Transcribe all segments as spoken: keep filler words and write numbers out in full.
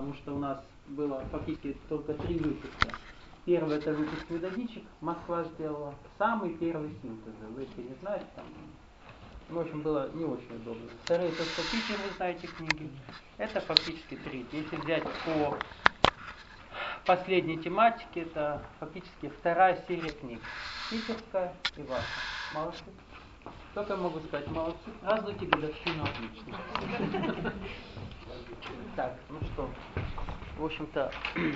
потому что у нас было фактически только три выпуска. Первый это выпуск методичек, Москва сделала, самый первый синтез. Вы если не знаете, там, в общем, было не очень удобно. Второй это что Питер, вы знаете книги. Это фактически третий. Если взять по последней тематике, это фактически вторая серия книг. Питерская и ваша. Молодцы. Только могу сказать, молодцы. Празднуйте годовщину отлично. Так, ну что, в общем-то,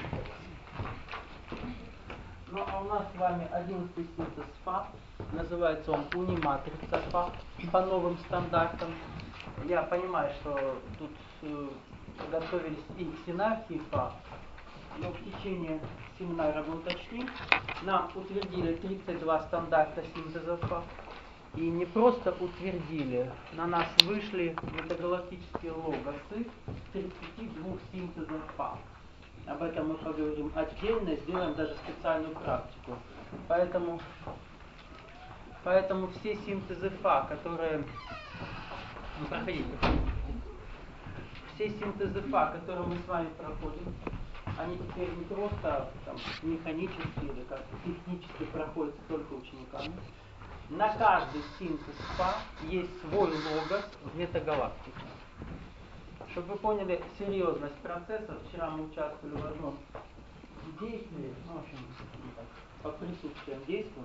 ну а у нас с вами одиннадцатый синтез ФА. Называется он униматрица ФА по новым стандартам. Я понимаю, что тут э, готовились и к синархии ФА, но в течение семинара мы уточним. Нам утвердили тридцать два стандарта синтеза ФА. И не просто утвердили, на нас вышли метагалактические логосы тридцати двух синтезов ФА. Об этом мы поговорим отдельно, сделаем даже специальную практику. Поэтому, поэтому все синтезы ФА, которые... Ну, проходите. Все синтезы ФА, которые мы с вами проходим, они теперь не просто там, механически или как технически проходят только учениками. На каждый синтез ФА есть свой логос в метагалактике. Чтобы вы поняли серьезность процесса, вчера мы участвовали в одном действии, ну, в общем, так, по присутствиям действуем.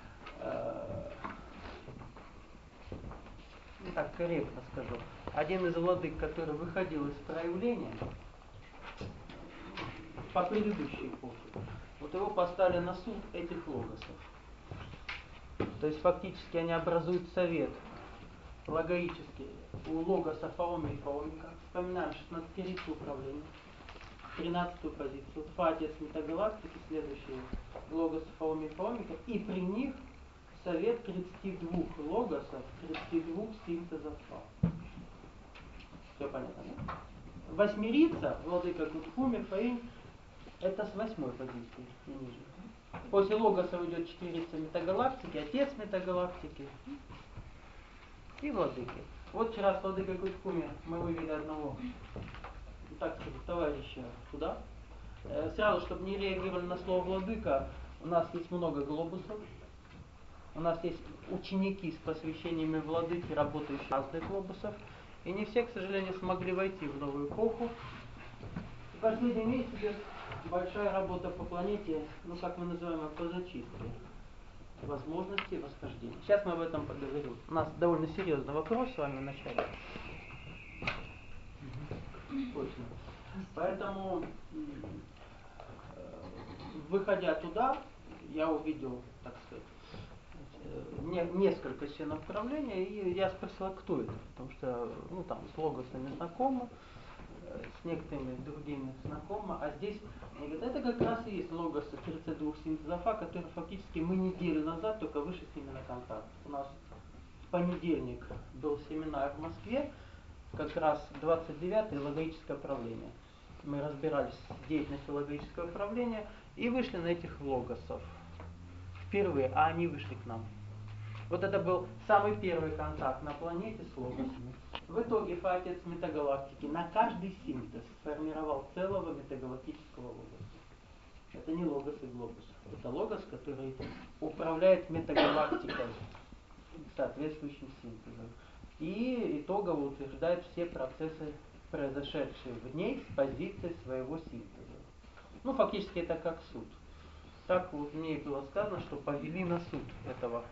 Ну так, корректно скажу. Один из владык, который выходил из проявления по предыдущей эпохе, вот его поставили на суд этих логосов. То есть фактически они образуют совет логоический у логоса Фаоми и Фаомика. Вспоминаем шестнадцатиричное управление, тринадцатую позицию. Фа отец метагалактики, следующий логос Фаоми и Фаомика. И при них совет тридцати двух логосов, тридцати двух синтезов Фа. Все понятно, да? Восьмерица, владыка Гудхуми, Фаинь, это с восьмой позиции и ниже. После логоса идет четыреца метагалактики, отец метагалактики и владыки. Вот вчера с владыкой Гудхуми мы вывели одного, так сказать, товарища туда. Сразу, чтобы не реагировали на слово владыка, у нас есть много глобусов. У нас есть ученики с посвящениями владыки, работающие в разных глобусов. И не все, к сожалению, смогли войти в новую эпоху. В последний месяц идет большая работа по планете, ну как мы называем, по зачистке возможностей восхождения. Сейчас мы об этом поговорим. У нас довольно серьезный вопрос с вами в начале. Точно. Поэтому, выходя туда, я увидел, так сказать, не, несколько членов правления, и я спросил, кто это, потому что, ну, там, с логосами знакомы, с некоторыми другими знакомы, а здесь, они говорят, это как раз и есть логосы тридцати двух синтезов ФА, которые фактически мы неделю назад только вышли с ними на контакт. У нас в понедельник был семинар в Москве, как раз двадцать девятое логическое правление. Мы разбирались с деятельностью логического правления и вышли на этих логосов. Впервые, а они вышли к нам. Вот это был самый первый контакт на планете с логосами. В итоге Фа отец метагалактики на каждый синтез сформировал целого метагалактического логоса. Это не логос и глобус. Это логос, который управляет метагалактикой соответствующим синтезом. И итогово утверждает все процессы, произошедшие в ней с позиции своего синтеза. Ну, фактически это как суд. Так вот мне и было сказано, что повели на суд этого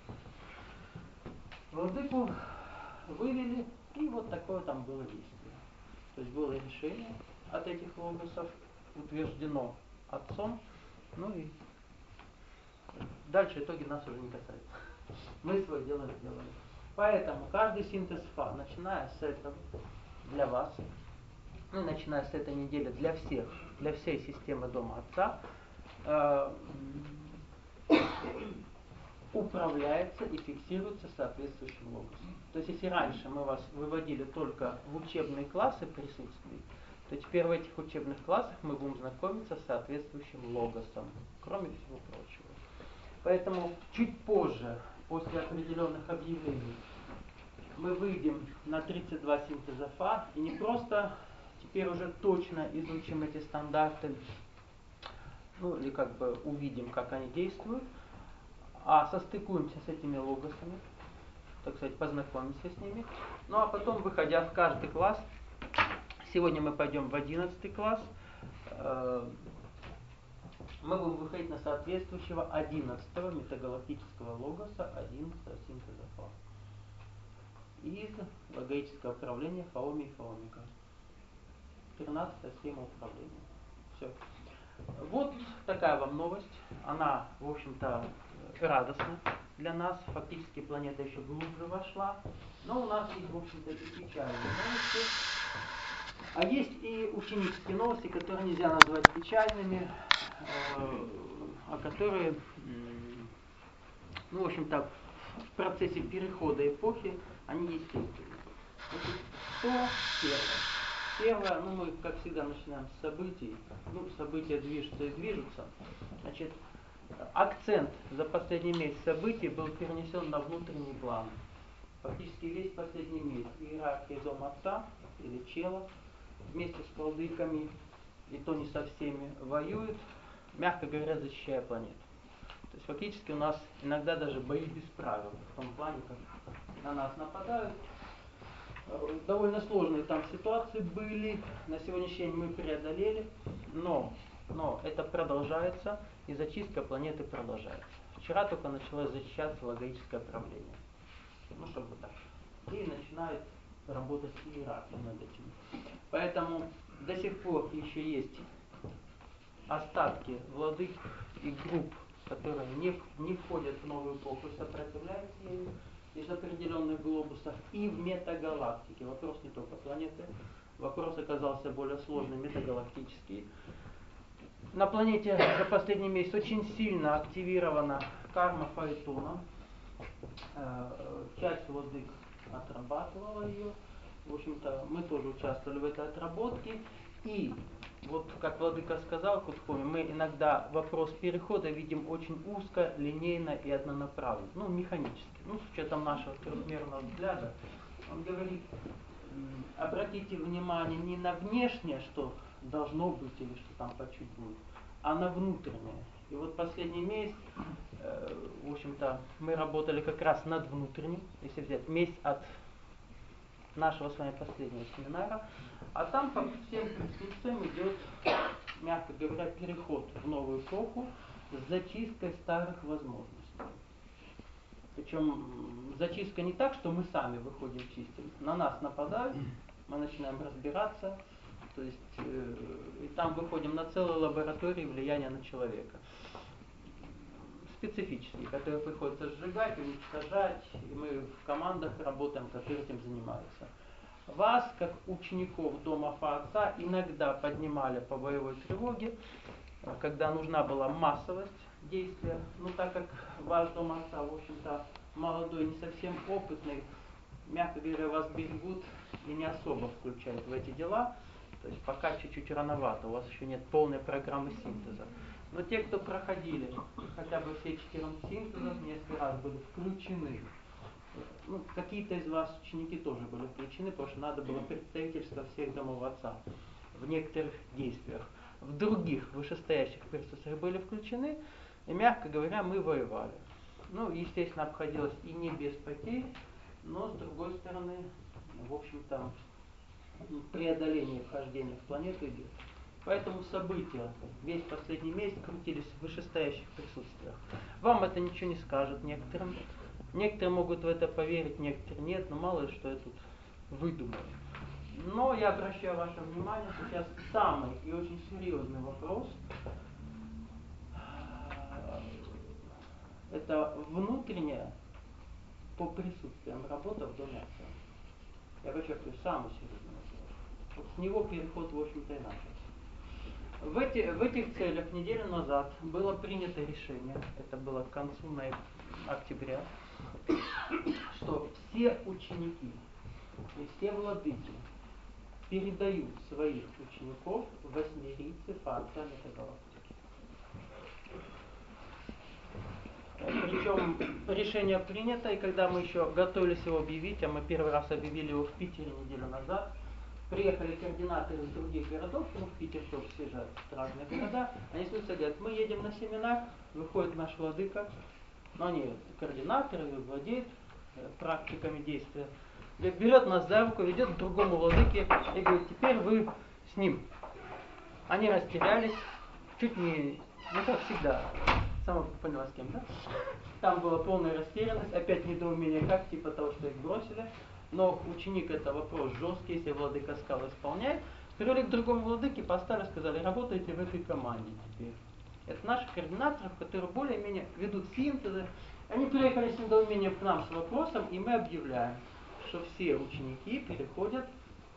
владыку, вывели, и вот такое там было действие. То есть было решение от этих логосов, утверждено отцом, ну и дальше итоги нас уже не касаются. Мы свое дело сделали. Поэтому каждый синтез Фа, начиная с этого для вас, ну и начиная с этой недели для всех, для всей системы Дома Отца, э, управляется и фиксируется соответствующим логосом. То есть если раньше мы вас выводили только в учебные классы присутствий, то теперь в этих учебных классах мы будем знакомиться с соответствующим логосом, кроме всего прочего. Поэтому чуть позже, после определенных объявлений, мы выйдем на тридцать два синтеза Фа, и не просто теперь уже точно изучим эти стандарты, ну или как бы увидим, как они действуют, а состыкуемся с этими логосами, так сказать, познакомимся с ними. Ну а потом, выходя в каждый класс, сегодня мы пойдем в одиннадцатый класс, мы будем выходить на соответствующего одиннадцатого метагалактического логоса, одиннадцатого синтеза фа. Из логического управления Фаоми и Фаомика. тринадцатая схема управления. Все. Вот такая вам новость. Она, в общем-то, радостна для нас. Фактически планета еще глубже вошла. Но у нас есть, в общем-то, и печальные новости. А есть и ученические новости, которые нельзя назвать печальными, а которые, ну, в общем-то, в процессе перехода эпохи, они естественны. Что первое? Первое, ну мы, как всегда, начинаем с событий. Ну, события движутся и движутся. Значит, акцент за последний месяц событий был перенесен на внутренний план. Фактически весь последний месяц иерархия Дома Отца, или Чела, вместе с владыками, и то не со всеми, воюют, мягко говоря, защищая планету. То есть фактически у нас иногда даже бои без правил, в том плане, как на нас нападают. Довольно сложные там ситуации были, на сегодняшний день мы преодолели, но, но это продолжается, и зачистка планеты продолжается. Вчера только началось зачищаться логическое правление. Ну, чтобы так. И начинает работать иерархия над этим. Поэтому до сих пор еще есть остатки владык и групп, которые не, не входят в новую эпоху и сопротивляются ей из определенных глобусов и в метагалактике. Вопрос не только планеты, вопрос оказался более сложный, метагалактический. На планете за последний месяц очень сильно активирована карма Фаэтона. Часть владык отрабатывала ее. В общем-то, мы тоже участвовали в этой отработке. И вот, как владыка сказал, Кутхоми, мы иногда вопрос перехода видим очень узко, линейно и однонаправленно, ну, механически. Ну, с учетом нашего трехмерного взгляда, он говорит, обратите внимание не на внешнее, что должно быть или что там по чуть будет, а на внутреннее. И вот последний месяц, э, в общем-то, мы работали как раз над внутренним, если взять месяц от нашего с вами последнего семинара, а там по всем конституциям идет, мягко говоря, переход в новую эпоху с зачисткой старых возможностей. Причем зачистка не так, что мы сами выходим чистим. На нас нападают, мы начинаем разбираться, то есть э, и там выходим на целые лаборатории влияния на человека. Специфические, которые приходится сжигать, уничтожать, и мы в командах работаем, которые этим занимаются. Вас, как учеников Дома Фа-Отца, иногда поднимали по боевой тревоге, когда нужна была массовость действия. Но так как ваш Дом Отца, в общем-то, молодой, не совсем опытный, мягко говоря, вас берегут и не особо включают в эти дела. То есть пока чуть-чуть рановато, у вас еще нет полной программы синтеза. Но те, кто проходили хотя бы все четырнадцать синтезов, несколько раз были включены. Ну, какие-то из вас ученики тоже были включены, потому что надо было представительство всех домов Отца в некоторых действиях. В других вышестоящих присутствиях были включены, и, мягко говоря, мы воевали. Ну, естественно, обходилось и не без потерь, но, с другой стороны, в общем-то, преодоление вхождения в планету идет. Поэтому события весь последний месяц крутились в вышестоящих присутствиях. Вам это ничего не скажет некоторым. Некоторые могут в это поверить, некоторые нет, но мало ли что я тут выдумаю. Но я обращаю ваше внимание, что сейчас самый и очень серьезный вопрос — это внутренняя по присутствиям работа в Доме Отца. Я подчеркиваю, самый серьезный вопрос. Вот с него переход, в общем-то, и начался. В, эти, в этих целях неделю назад было принято решение, это было к концу ноября, октября, что все ученики и все владыки передают своих учеников в восьмерийцы Фа-Отца метагалактики. Причем решение принято, и когда мы еще готовились его объявить, а мы первый раз объявили его в Питере неделю назад, приехали координаторы из других городов, ну, в Питер тоже все же разные города, они слышат, говорят, мы едем на семинар, выходит наш владыка, но они координаторы, владеют э, практиками действия, берет нас за руку, ведет к другому владыке и говорит, теперь вы с ним. Они растерялись, чуть не, ну как всегда, сама поняла с кем, да? Там была полная растерянность, опять недоумение, как типа того, что их бросили. Но ученик это вопрос жесткий, если владыка сказал, исполняет. Привели к другому владыке, поставили, сказали, работайте в этой команде теперь. Это наши координаторы, которые более-менее ведут синтезы. Они приехали с недоумением к нам с вопросом, и мы объявляем, что все ученики переходят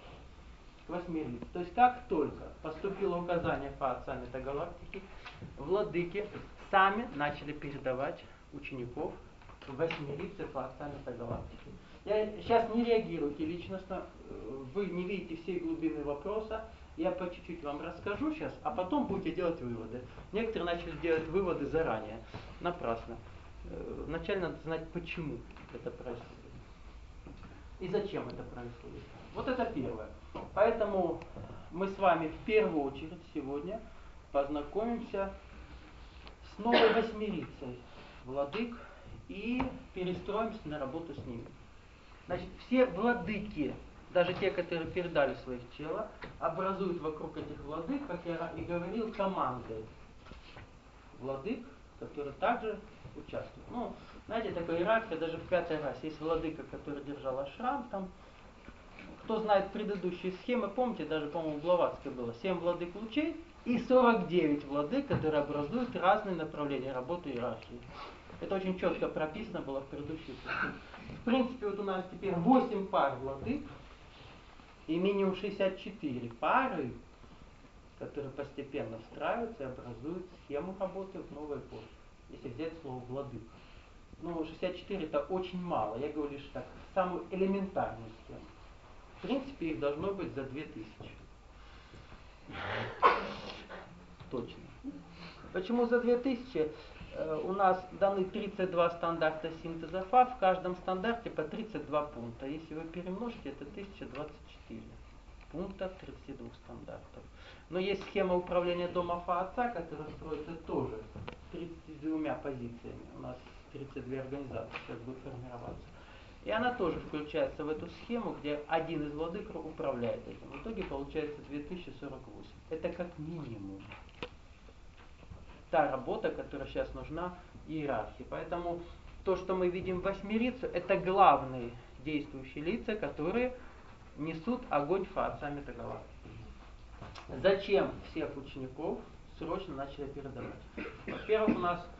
к восьмерицам. То есть как только поступило указание по отцам метагалактики, владыки сами начали передавать учеников в восьмерицы по отцам метагалактики. Я сейчас не реагируйте личностно, вы не видите всей глубины вопроса, я по чуть-чуть вам расскажу сейчас, а потом будете делать выводы. Некоторые начали делать выводы заранее, напрасно. Вначале надо знать, почему это происходит и зачем это происходит. Вот это первое. Поэтому мы с вами в первую очередь сегодня познакомимся с новой восьмерицей владык и перестроимся на работу с ними. Значит, все владыки, даже те, которые передали своих тела, образуют вокруг этих владык, как я и говорил, команды владык, которые также участвуют. Ну, знаете, такая иерархия даже в пятой расе. Есть владыка, который держал ашрам, там, кто знает предыдущие схемы, помните, даже, по-моему, в Блаватской было семь владык лучей и сорок девять владык, которые образуют разные направления работы иерархии. Это очень четко прописано было в предыдущей схеме. В принципе, вот у нас теперь восемь пар владык и минимум шестьдесят четыре пары, которые постепенно встраиваются и образуют схему работы в новой эпохе. Если взять слово владык. Ну, шестьдесят четыре это очень мало. Я говорю лишь так, самую элементарную схему. В принципе, их должно быть за две тысячи. Точно. Почему за две тысячи? У нас даны тридцать два стандарта синтеза ФА, в каждом стандарте по тридцать два пункта. Если вы перемножите, это тысяча двадцать четыре пункта тридцати двух стандартов. Но есть схема управления дома ФА отца, которая строится тоже тридцатью двумя позициями. У нас тридцать две организации сейчас будет формироваться. И она тоже включается в эту схему, где один из владык управляет этим. В итоге получается две тысячи сорок восемь. Это как минимум та работа, которая сейчас нужна иерархии. Поэтому то, что мы видим в восьмерицу, это главные действующие лица, которые несут огонь Фаотца метагалактики. Зачем всех учеников срочно начали передавать? Во-первых, у нас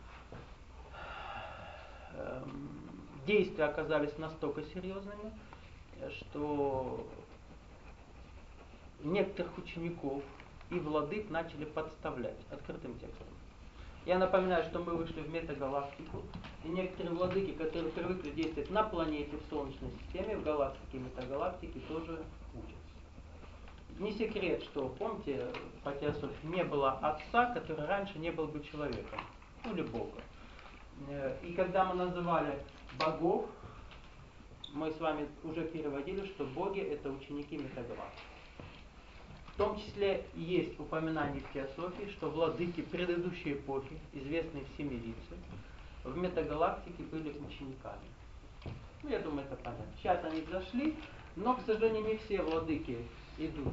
э, действия оказались настолько серьезными, что некоторых учеников и владык начали подставлять открытым текстом. Я напоминаю, что мы вышли в метагалактику, и некоторые владыки, которые привыкли действовать на планете, в Солнечной системе, в галактике, метагалактике, тоже учатся. Не секрет, что, помните, по теософии не было отца, который раньше не был бы человеком, ну или Бога. И когда мы называли богов, мы с вами уже переводили, что боги это ученики метагалактики. В том числе есть упоминание в теософии, что владыки предыдущей эпохи, известные в Семерице, в метагалактике были учениками. Ну, я думаю, это понятно. Сейчас они зашли, но, к сожалению, не все владыки идут.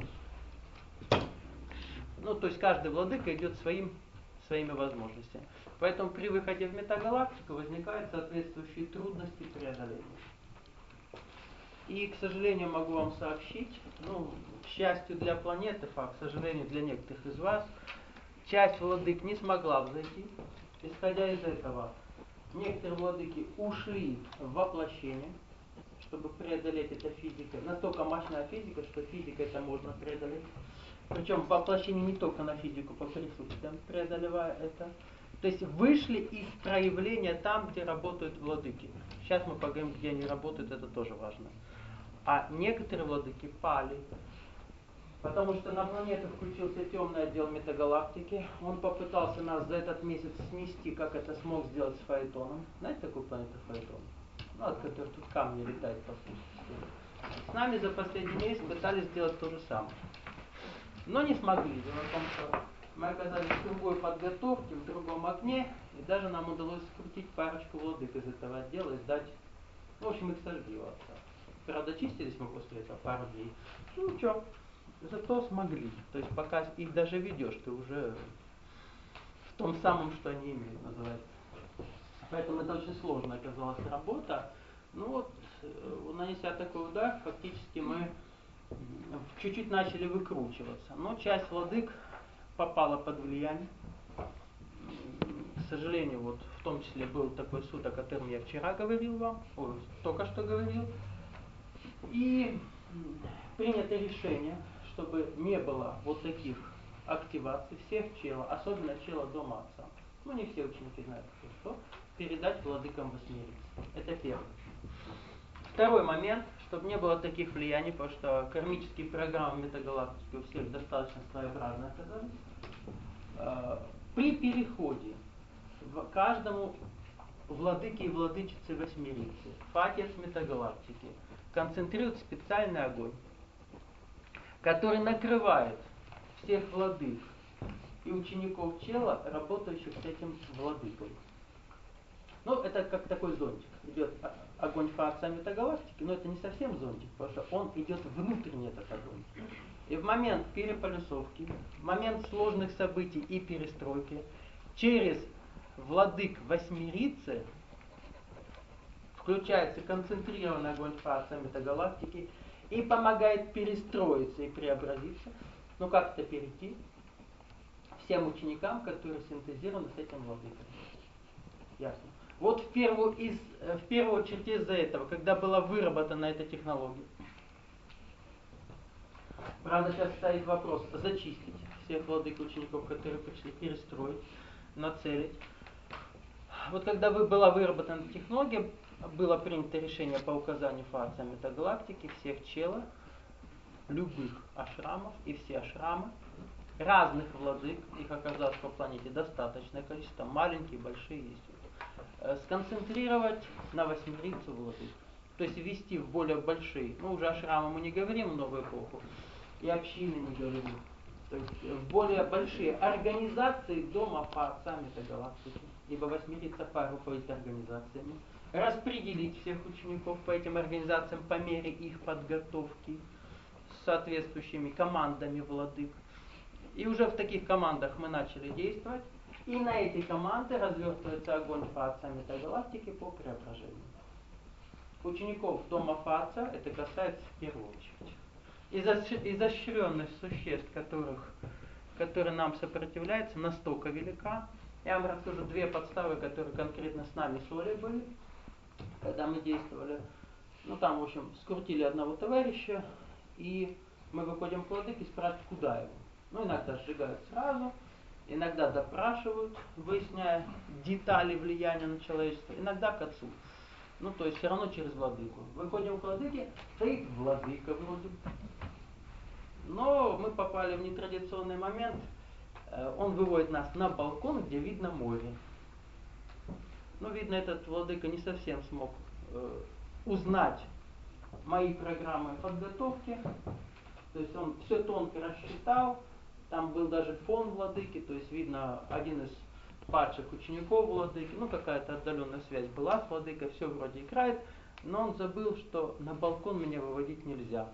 Ну, то есть каждый владыка идет своим, своими возможностями. Поэтому при выходе в метагалактику возникают соответствующие трудности преодоления. И, к сожалению, могу вам сообщить, ну, к счастью для планеты, а к сожалению для некоторых из вас, часть владык не смогла взойти. Исходя из этого, некоторые владыки ушли в воплощение, чтобы преодолеть это физикой. Настолько мощная физика, что физика это можно преодолеть. Причем в воплощении не только на физику по присутствиям, преодолевая это. То есть вышли из проявления там, где работают владыки. Сейчас мы поговорим, где они работают, это тоже важно. А некоторые владыки пали, потому что на планету включился темный отдел метагалактики. Он попытался нас за этот месяц снести, как это смог сделать с Фаэтоном. Знаете такую планету Фаэтон? Ну, от которой тут камни летают по сути. С нами за последний месяц пытались сделать то же самое. Но не смогли. Дело в том, что мы оказались в другой подготовке, в другом окне, и даже нам удалось скрутить парочку владык из этого отдела и сдать. Ну, в общем, их сожгли у отца. Правда, чистились мы после этого пару дней. Ну, ничего, зато смогли. То есть, пока их даже ведешь, ты уже в том самом, что они имеют, называется. Поэтому это очень сложная оказалась работа. Ну вот, нанеся такой удар, фактически мы чуть-чуть начали выкручиваться. Но часть владык попала под влияние. К сожалению, вот в том числе был такой суд, о котором я вчера говорил вам, ой, только что говорил. И принято решение, чтобы не было вот таких активаций всех чела, особенно чела дома отца. Ну, не все ученики знают, что передать владыкам восьмериц. Это первое. Второй момент, чтобы не было таких влияний, потому что кармические программы метагалактики у всех достаточно своеобразно оказались. При переходе в каждому владыке и владычице восьмерицы, факец метагалактики, концентрирует специальный огонь, который накрывает всех владык и учеников чела, работающих с этим владыкой. Ну, это как такой зонтик. Идет огонь факса метагалактики, но это не совсем зонтик, потому что он идет внутренне, этот огонь. И в момент переполюсовки, в момент сложных событий и перестройки, через владык восьмерицы включается концентрированный огонь факса метагалактики и помогает перестроиться и преобразиться. Ну, как это перейти? Всем ученикам, которые синтезированы с этим владыкой. Ясно. Вот в первую, из, в первую очередь из-за этого, когда была выработана эта технология. Правда, сейчас стоит вопрос зачистить всех владык учеников, которые пришли, перестроить, нацелить. Вот когда была выработана технология, было принято решение по указанию факса метагалактики всех челов, любых ашрамов и все ашрамы, разных владык, их оказалось по планете достаточное количество, маленькие, большие есть, сконцентрировать на восьмерицу владык. То есть ввести в более большие, ну уже ашрамы мы не говорим в новую эпоху, и общины не говорим, то есть в более большие организации дома по отцам метагалактики, ибо восьмерица пара руководит организациями, распределить всех учеников по этим организациям по мере их подготовки с соответствующими командами владык. И уже в таких командах мы начали действовать, и на эти команды развертывается огонь Фаца метагалактики по преображению. Учеников дома Фаца это касается в первую очередь. Изощренность существ, которых, которые нам сопротивляются, настолько велика. Я вам расскажу две подставы, которые конкретно с нами с Олей были, когда мы действовали. Ну там, в общем, скрутили одного товарища, и мы выходим к владыке и спрашивают, куда его. Ну, иногда сжигают сразу, иногда допрашивают, выясняя детали влияния на человечество, иногда к отцу. Ну, то есть все равно через владыку. Выходим к владыке, стоит владыка вроде. Но мы попали в нетрадиционный момент. Он выводит нас на балкон, где видно море. Ну, видно, этот владыка не совсем смог э, узнать мои программы подготовки. То есть он все тонко рассчитал. Там был даже фон владыки, то есть видно один из падших учеников владыки. Ну, какая-то отдаленная связь была с владыкой, все вроде играет. Но он забыл, что на балкон меня выводить нельзя.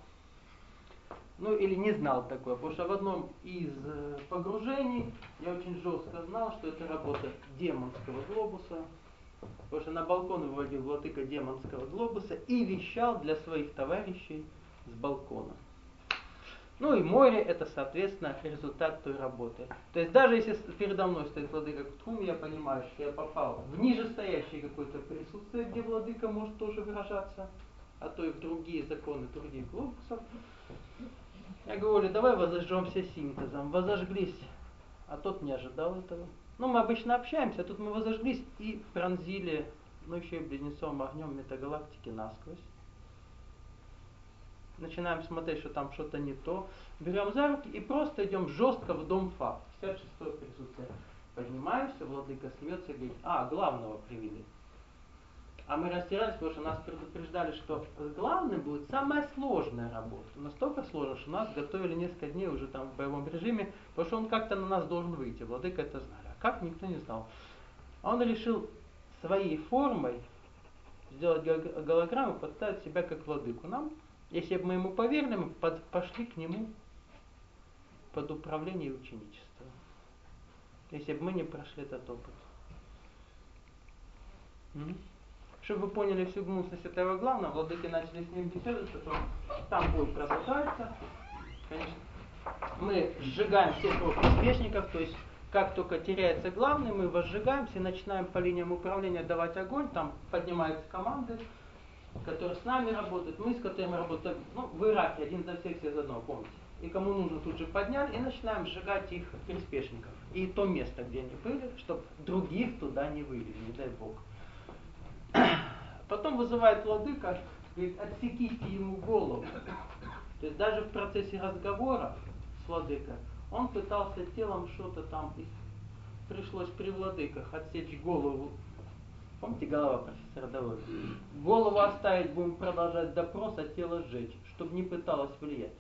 Ну, или не знал такое, потому что в одном из погружений я очень жестко знал, что это работа демонского глобуса. Потому что на балкон выводил владыка демонского глобуса и вещал для своих товарищей с балкона. Ну и море это, соответственно, результат той работы. То есть даже если передо мной стоит владыка Ктхум, я понимаю, что я попал в нижестоящее какое-то присутствие, где владыка может тоже выражаться, а то и в другие законы других глобусов. Я говорю, давай возожжемся синтезом. Возожглись, а тот не ожидал этого. Ну, мы обычно общаемся, а тут мы возожглись и пронзили, ну еще и близнецовым огнем метагалактики насквозь. Начинаем смотреть, что там что-то не то. Берем за руки и просто идем жестко в дом Фа. пятьдесят шестое присутствие. Поднимаемся, владыка смеется и говорит, а, главного привели. А мы растерялись, потому что нас предупреждали, что с главным будет самая сложная работа. Настолько сложно, что нас готовили несколько дней уже там в боевом режиме, потому что он как-то на нас должен выйти. Владыка это знали. А как, никто не знал. А он решил своей формой сделать голограмму, подставить себя как владыку. Нам, если бы мы ему поверили, мы под, пошли к нему под управление и ученичество. Если бы мы не прошли этот опыт. М? Чтобы вы поняли всю гнусность этого главного, владыки начали с ним беседовать, потом там бой продолжается. Конечно, мы сжигаем всех его приспешников, то есть как только теряется главный, мы возжигаемся и начинаем по линиям управления давать огонь, там поднимаются команды, которые с нами работают, мы с которыми работаем, ну, в Ираке один за всех, все за одного, помните. И кому нужно, тут же подняли, и начинаем сжигать их приспешников. И то место, где они были, чтобы других туда не вывели, не дай бог. Потом вызывает владыка, говорит, отсеките ему голову. То есть даже в процессе разговора с владыкой он пытался телом что-то там, пришлось при владыках отсечь голову. Помните голова профессора Давыда? Голову оставить, будем продолжать допрос, а тело сжечь, чтобы не пыталось влиять.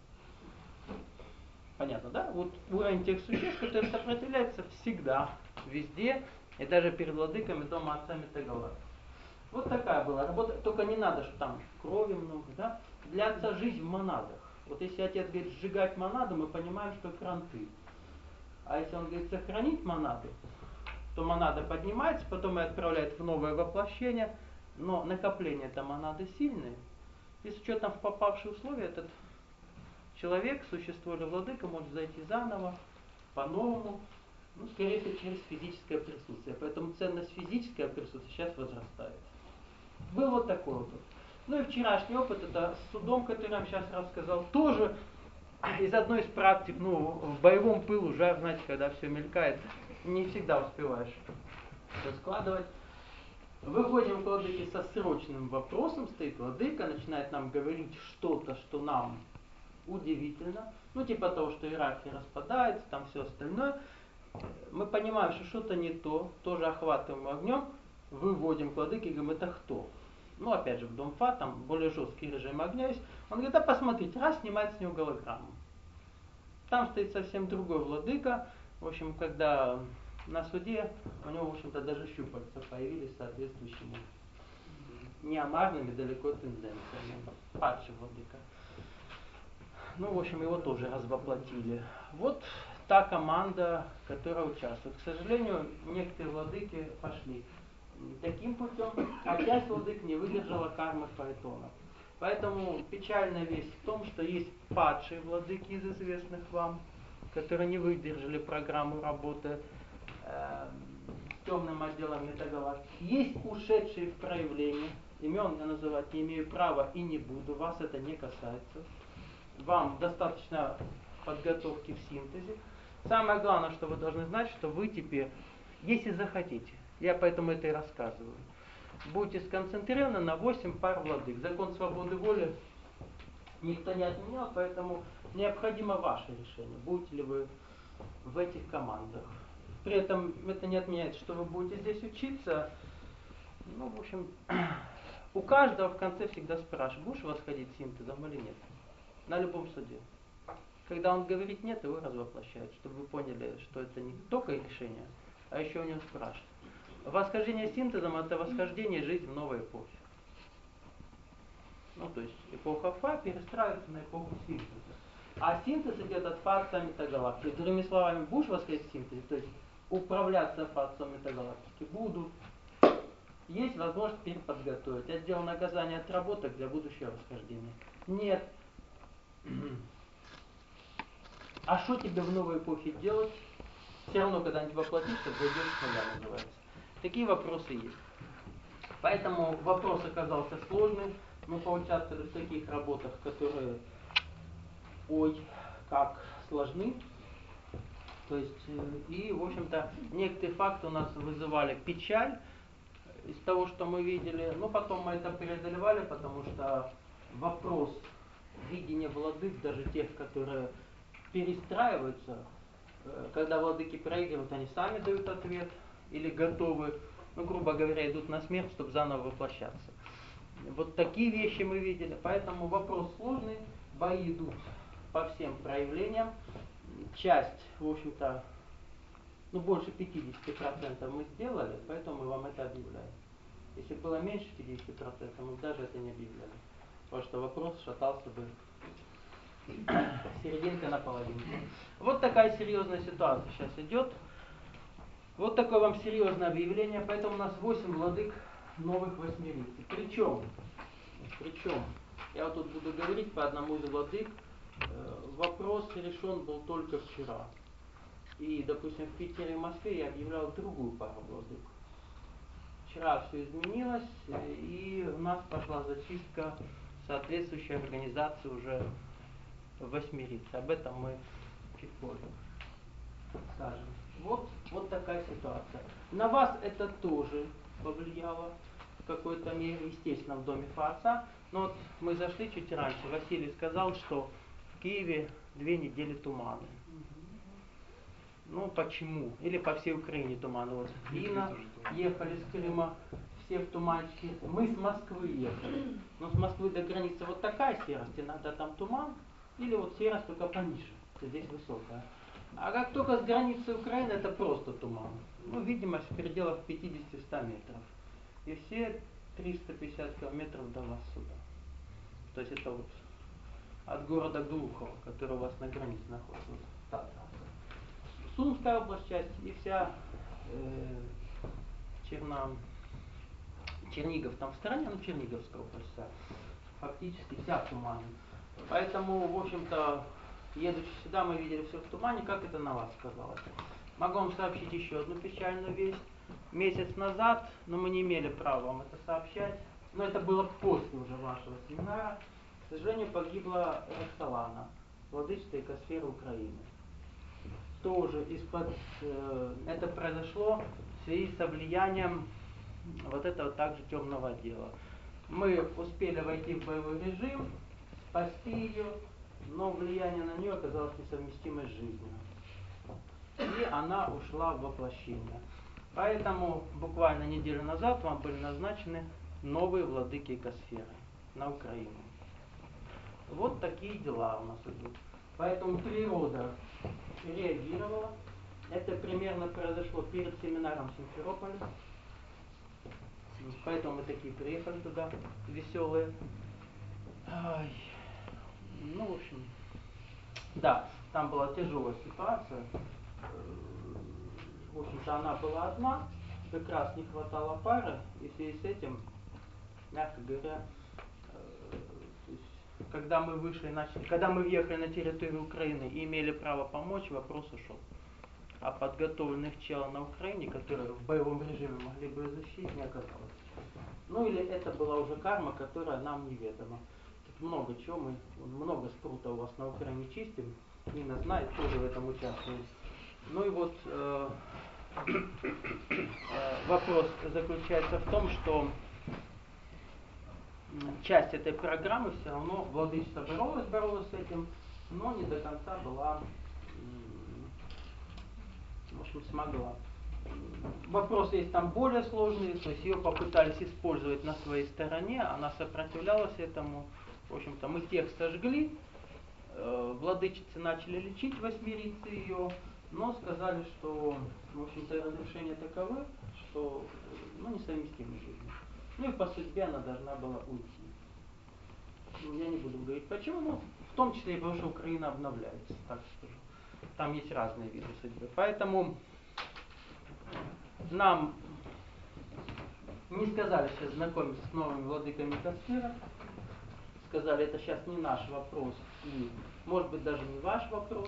Понятно, да? Вот уровень тех существ, которые сопротивляются всегда, везде, и даже перед владыками дома отцами Тагала. Вот такая была работа, только не надо, что там крови много, да? Для отца жизнь в монадах. Вот если отец говорит сжигать монаду, мы понимаем, что кранты. А если он говорит сохранить монаду, то монада поднимается, потом ее отправляет в новое воплощение, но накопление это монады сильные. И с учетом в попавшие условия этот человек, существо или владыка, может зайти заново, по-новому, ну, скорее всего, через физическое присутствие. Поэтому ценность физического присутствия сейчас возрастает. Был вот такой опыт. Ну и вчерашний опыт, это с судом, который я вам сейчас рассказал, тоже из одной из практик, ну, в боевом пылу, жар, знаете, когда все мелькает, не всегда успеваешь все складывать. Выходим к владыке со срочным вопросом, стоит владыка, начинает нам говорить что-то, что нам удивительно, ну типа того, что иерархия распадается, там все остальное. Мы понимаем, что что-то не то, тоже охватываем огнем, выводим к владыке и говорим, это кто? Ну опять же, в Дом-Фа там более жесткий режим огня есть. Он говорит, да посмотрите, раз снимает с него голограмму. Там стоит совсем другой владыка. В общем, когда на суде у него, в общем-то, даже щупальца появились соответствующими неомарными далеко тенденциями. Падший владыка. Ну, в общем, его тоже развоплотили. Вот та команда, которая участвует. К сожалению, некоторые владыки пошли таким путем, а часть владык не выдержала кармы Фаэтона. Поэтому печальная весть в том, что есть падшие владыки из известных вам, которые не выдержали программу работы э, с темным отделом метагалактики. Есть ушедшие в проявление. Имен я называть не имею права и не буду. Вас это не касается. Вам достаточно подготовки в синтезе. Самое главное, что вы должны знать, что вы теперь, если захотите, я поэтому это и рассказываю, будете сконцентрированы на восемь пар владык. Закон свободы воли никто не отменял, поэтому необходимо ваше решение, будете ли вы в этих командах. При этом это не отменяет, что вы будете здесь учиться. Ну, в общем, у каждого в конце всегда спрашивают, будешь восходить синтезом или нет. На любом суде. Когда он говорит нет, его развоплощают, чтобы вы поняли, что это не только решение, а еще у него спрашивают. Восхождение синтезом – это восхождение жизни в новой эпохе. Ну, то есть эпоха Фа перестраивается на эпоху синтеза. А синтез идет от Фа отца метагалактики. Другими словами, будешь восходить в синтезе, то есть управляться Фа отцом метагалактики, буду. Есть возможность переподготовить. Отдел наказания отработок для будущего восхождения. Нет. А что тебе в новой эпохе делать? Все равно когда-нибудь воплотишься, зайдешь с нуля, называется. Такие вопросы есть. Поэтому вопрос оказался сложным. Мы поучаствовали в таких работах, которые ой, как сложны. То есть, и, в общем-то, некоторые факты у нас вызывали печаль из того, что мы видели. Но потом мы это преодолевали, потому что вопрос видения владык, даже тех, которые перестраиваются, когда владыки проигрывают, они сами дают ответ или готовы ну, грубо говоря, идут на смерть, чтобы заново воплощаться. Вот такие вещи мы видели, поэтому вопрос сложный, бои идут по всем проявлениям. Часть, в общем-то, ну, больше пятьдесят процентов мы сделали, поэтому мы вам это объявляем. Если было меньше пятидесяти процентов, мы даже это не объявляли. Потому что вопрос шатался бы серединка на половинке. Вот такая серьезная ситуация сейчас идет. Вот такое вам серьезное объявление. Поэтому у нас восемь владык новых восьмерицей. Причем, причем, я вот тут буду говорить по одному из владык. Вопрос решен был только вчера. И, допустим, в Питере и Москве я объявлял другую пару владык. Вчера все изменилось, и у нас пошла зачистка соответствующей организации уже восьмерицы. Об этом мы чуть позже скажем. Вот, вот такая ситуация. На вас это тоже повлияло в какой-то мере, естественно, в доме Фаотца. Но вот мы зашли чуть раньше. Василий сказал, что в Киеве две недели туманы. Ну, почему? Или по всей Украине туманы. Вот Инна ехали с Крыма, все в туманчике. Мы с Москвы ехали. Но с Москвы до границы вот такая серость, иногда там туман. Или вот серость только пониже. Здесь высокая. А как только с границы Украины, это просто туман. Ну, видимость в пределах пятьдесят-сто метров. И все триста пятьдесят километров до вас сюда. То есть это вот от города Глухово, который у вас на границе находится. Вот та трасса. Сумская область часть и вся э, Черно... Чернигов там в стороне, ну Черниговская область вся. Фактически вся в тумане. Поэтому, в общем-то, едучи сюда, мы видели все в тумане, как это на вас сказалось. Могу вам сообщить еще одну печальную весть. Месяц назад, но мы не имели права вам это сообщать, но это было после уже вашего семинара, к сожалению, погибла Роксолана, владычица экосферы Украины. Тоже из-под, э, это произошло в связи со влиянием вот этого также темного отдела. Мы успели войти в боевой режим, спасти ее, но влияние на нее оказалось несовместимой с жизнью. И она ушла в воплощение. Поэтому буквально неделю назад вам были назначены новые владыки экосферы на Украину. Вот такие дела у нас идут. Поэтому природа реагировала. Это примерно произошло перед семинаром в Симферополе. Поэтому мы такие приехали туда, веселые. Ай. Ну, в общем, да, там была тяжелая ситуация. В общем-то, она была одна, как раз не хватало пары, и в связи с этим, мягко говоря, то есть, когда мы вышли, начали, когда мы въехали на территорию Украины и имели право помочь, вопрос ушел. А подготовленных чел на Украине, которые в боевом режиме могли бы защитить, не оказалось. Ну или это была уже карма, которая нам неведома. Тут много чего, мы много спрута у вас на Украине чистим, Нина знает, тоже в этом участвует. Ну и вот э, э, вопрос заключается в том, что часть этой программы все равно владычица боролась, боролась с этим, но не до конца была, в общем, смогла. Вопросы есть там более сложные, то есть ее попытались использовать на своей стороне, она сопротивлялась этому. В общем-то, мы текст сожгли, э, владычицы начали лечить восьмерицы ее, но сказали, что, в общем-то, разрушения таковы, что, ну, несовместимы с жизнью. Ну и по судьбе она должна была уйти. Ну, я не буду говорить почему, но в том числе и потому, что Украина обновляется, так скажу. Там есть разные виды судьбы. Поэтому нам не сказали сейчас знакомиться с новыми владыками экосферы. Сказали, это сейчас не наш вопрос и, может быть, даже не ваш вопрос.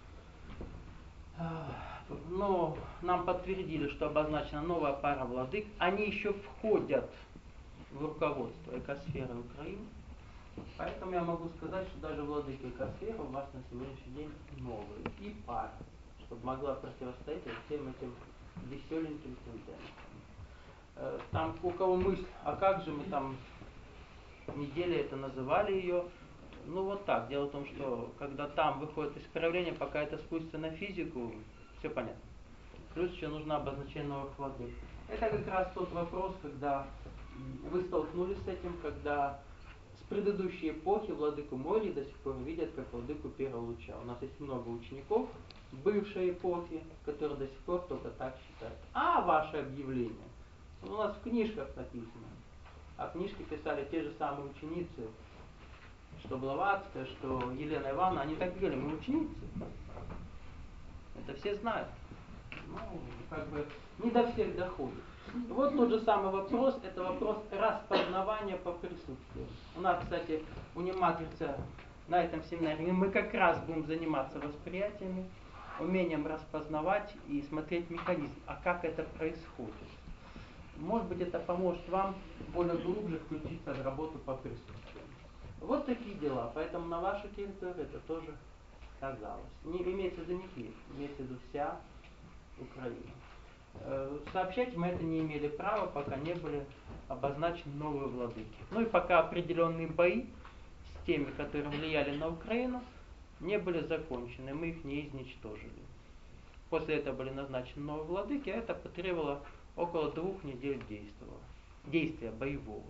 Но нам подтвердили, что обозначена новая пара владык. Они еще входят в руководство экосферы Украины. Поэтому я могу сказать, что даже владыка экосферы у вас на сегодняшний день новые. И пара, чтобы могла противостоять всем этим веселеньким тенденциям. Там у кого мысль, а как же мы там неделю это называли ее, ну вот так. Дело в том, что когда там выходит из проявления, пока это спустится на физику, все понятно. Плюс еще нужно обозначение новых владык. Это как раз тот вопрос, когда вы столкнулись с этим, когда с предыдущей эпохи владыку Мойли до сих пор видят как владыку первого луча. У нас есть много учеников бывшей эпохи, которые до сих пор только так считают. А ваше объявление? У нас в книжках написано. А книжки писали те же самые ученицы, что Блаватская, что Елена Ивановна. Они так говорили, мы ученицы. Это все знают. Ну, как бы не до всех доходит. Вот тот же самый вопрос, это вопрос распознавания по присутствию. У нас, кстати, у Нематрица на этом семинаре мы как раз будем заниматься восприятиями, умением распознавать и смотреть механизм, а как это происходит. Может быть, это поможет вам более глубже включиться в работу по присутствию. Вот такие дела. Поэтому на вашей территории это тоже сказалось. Не имеется в виду не Киев, имеется в виду вся Украина. Сообщать мы это не имели права, пока не были обозначены новые владыки. Ну и пока определенные бои с теми, которые влияли на Украину, не были закончены, мы их не изничтожили. После этого были назначены новые владыки, а это потребовало около двух недель действия, действия боевого.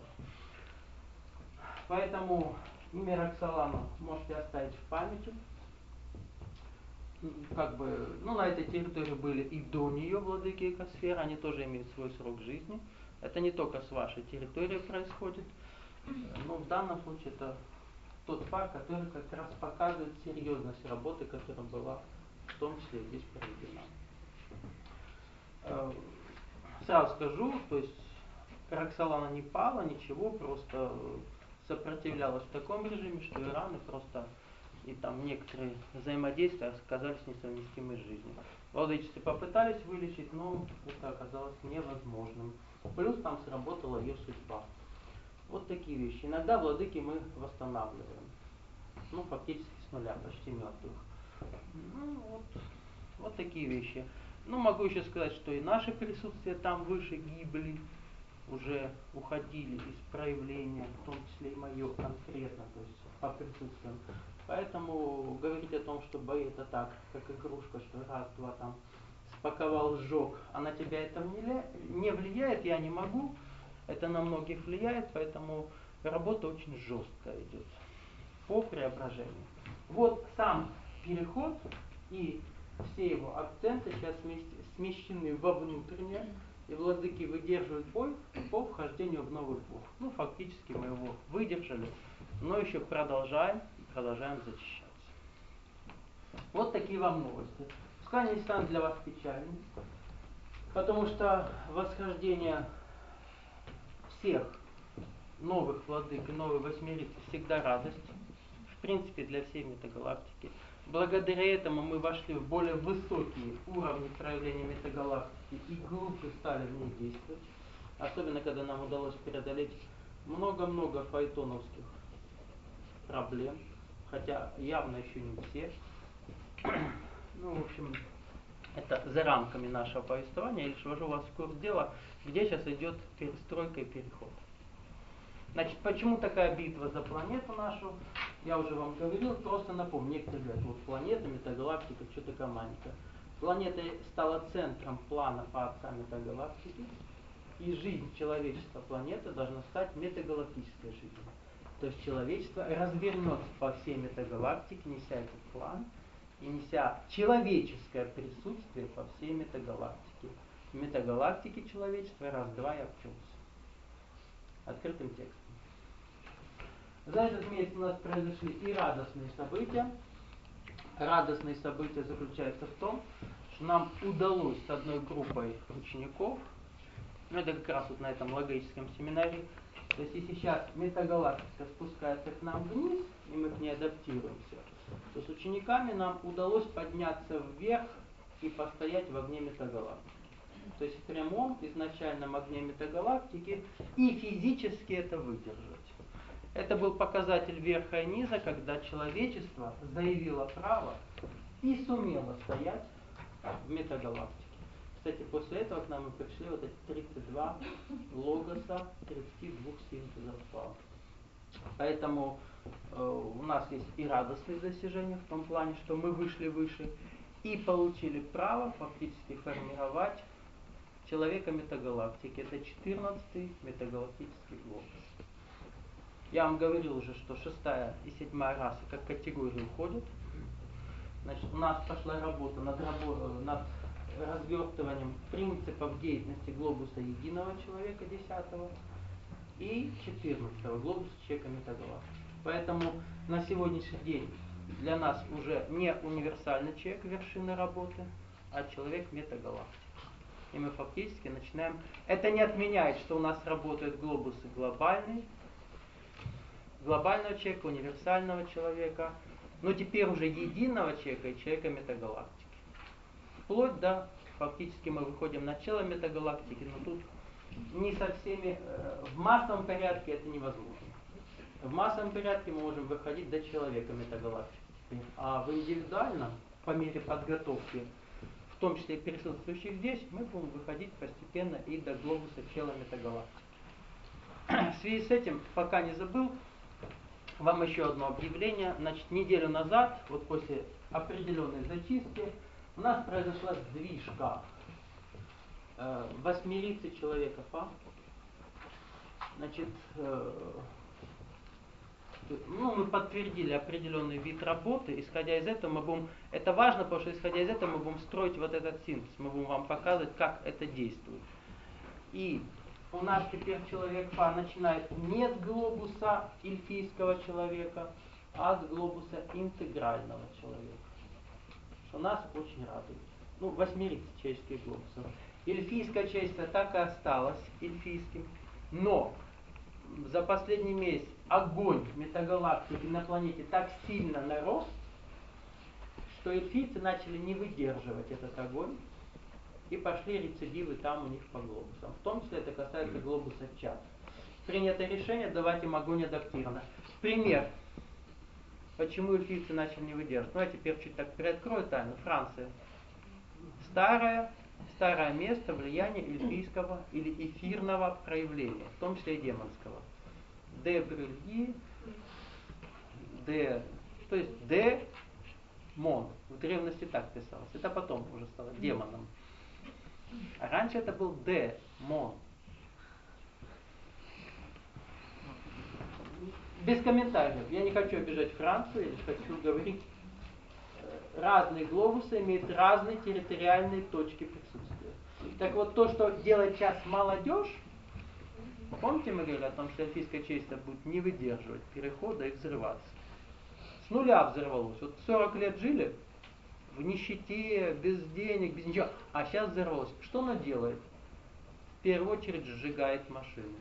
Поэтому имя Роксолану можете оставить в памяти. Как бы, ну, на этой территории были и до нее владыки экосферы, они тоже имеют свой срок жизни. Это не только с вашей территории происходит, но в данном случае это тот факт, который как раз показывает серьезность работы, которая была в том числе здесь проведена. Сразу скажу, то есть Роксолана не пала, ничего, просто сопротивлялась в таком режиме, что и раны просто и там некоторые взаимодействия оказались несовместимы с жизнью. Владычицы попытались вылечить, но это оказалось невозможным. Плюс там сработала ее судьба. Вот такие вещи. Иногда владыки мы восстанавливаем. Ну, фактически с нуля, почти мертвых. Ну, вот, вот такие вещи. Ну, могу еще сказать, что и наше присутствие там выше гибли, уже уходили из проявления, в том числе и мое конкретно, то есть по присутствиям. Поэтому говорить о том, что бои это так, как игрушка, что раз-два там спаковал, сжег, а на тебя это не влияет, я не могу. Это на многих влияет, поэтому работа очень жесткая идет по преображению. Вот сам переход и все его акценты сейчас смещены во внутреннее, и владыки выдерживают бой по вхождению в новый эпоху. Ну, фактически мы его выдержали, но еще продолжаем, продолжаем зачищаться. Вот такие вам новости. Пускай они станут для вас печальными, потому что восхождение всех новых владык и новой восьмерицы всегда радость, в принципе, для всей метагалактики. Благодаря этому мы вошли в более высокие уровни проявления метагалактики и глубже стали в ней действовать. Особенно, когда нам удалось преодолеть много-много фаэтоновских проблем, хотя явно еще не все. Ну, в общем, это за рамками нашего повествования. Я лишь ввожу вас в курс дела, где сейчас идет перестройка и переход. Значит, почему такая битва за планету нашу? Я уже вам говорил, просто напомню. Некоторые говорят, вот планета, метагалактика, что такая маленькая. Планета стала центром плана по отца метагалактики, и жизнь человечества планеты должна стать метагалактической жизнью. То есть человечество развернется по всей метагалактике, неся этот план, и неся человеческое присутствие по всей метагалактике. В метагалактике человечество раз-два и обчелся. Открытым текстом. За этот месяц у нас произошли и радостные события. Радостные события заключаются в том, что нам удалось с одной группой учеников, ну это как раз вот на этом логическом семинаре, то есть если сейчас метагалактика спускается к нам вниз, и мы к ней адаптируемся, то с учениками нам удалось подняться вверх и постоять в огне метагалактики. То есть в прямом изначальном огне метагалактики и физически это выдержать. Это был показатель верха и низа, когда человечество заявило право и сумело стоять в метагалактике. Кстати, после этого к нам и пришли вот эти тридцать два логоса, тридцать два синтеза впало. Поэтому э, у нас есть и радостные достижения в том плане, что мы вышли выше и получили право фактически формировать человека метагалактики. Это четырнадцатый метагалактический глобус. Я вам говорил уже, что шестая и седьмая расы как категории уходят. Значит, у нас пошла работа над, рабо- над развертыванием принципов деятельности глобуса единого человека, десятого, и четырнадцатого глобуса человека метагалактики. Поэтому на сегодняшний день для нас уже не универсальный человек вершины работы, а человек метагалактики. И мы фактически начинаем... Это не отменяет, что у нас работают глобусы глобальные, глобального человека, универсального человека, но теперь уже единого человека и человека метагалактики. Вплоть до, фактически мы выходим на начало метагалактики, но тут не со всеми, э, в массовом порядке это невозможно. В массовом порядке мы можем выходить до человека метагалактики. А в индивидуальном, по мере подготовки, в том числе и присутствующих здесь, мы будем выходить постепенно и до глобуса чела метагалактики. В связи с этим, пока не забыл, вам еще одно объявление. Значит, неделю назад, вот после определенной зачистки, у нас произошла сдвижка э, восьмерицы человека Фа. Значит, э, ну, мы подтвердили определенный вид работы, исходя из этого мы будем, это важно, потому что исходя из этого мы будем строить вот этот синтез, мы будем вам показывать, как это действует. И у нас теперь человек Фа начинает не с глобуса эльфийского человека, а с глобуса интегрального человека. Что нас очень радует. Ну, восьмерица человеческих глобусов. Эльфийское человечество так и осталось эльфийским, но за последний месяц огонь метагалактики на планете так сильно нарос, что эльфийцы начали не выдерживать этот огонь, и пошли рецидивы там у них по глобусам. В том числе это касается глобуса Чад. Принято решение давать им огонь адаптированно. Пример. Почему эльфийцы начали не выдерживать? Ну, я теперь чуть так приоткрою тайну. Франция. Старое, старое место влияния эльфийского или эфирного проявления, в том числе и демонского. Де Брюльи, де, то есть де мон. В древности так писалось. Это потом уже стало демоном. А раньше это был демон. Без комментариев. Я не хочу обижать Францию, я лишь хочу говорить. Разные глобусы имеют разные территориальные точки присутствия. Так вот, то, что делает сейчас молодежь, помните, мы говорили о том, что эльфийское человечество будет не выдерживать перехода и взрываться. С нуля взорвалось. Вот сорок лет жили в нищете, без денег, без ничего. А сейчас взорвалось. Что оно делает? В первую очередь сжигает машины.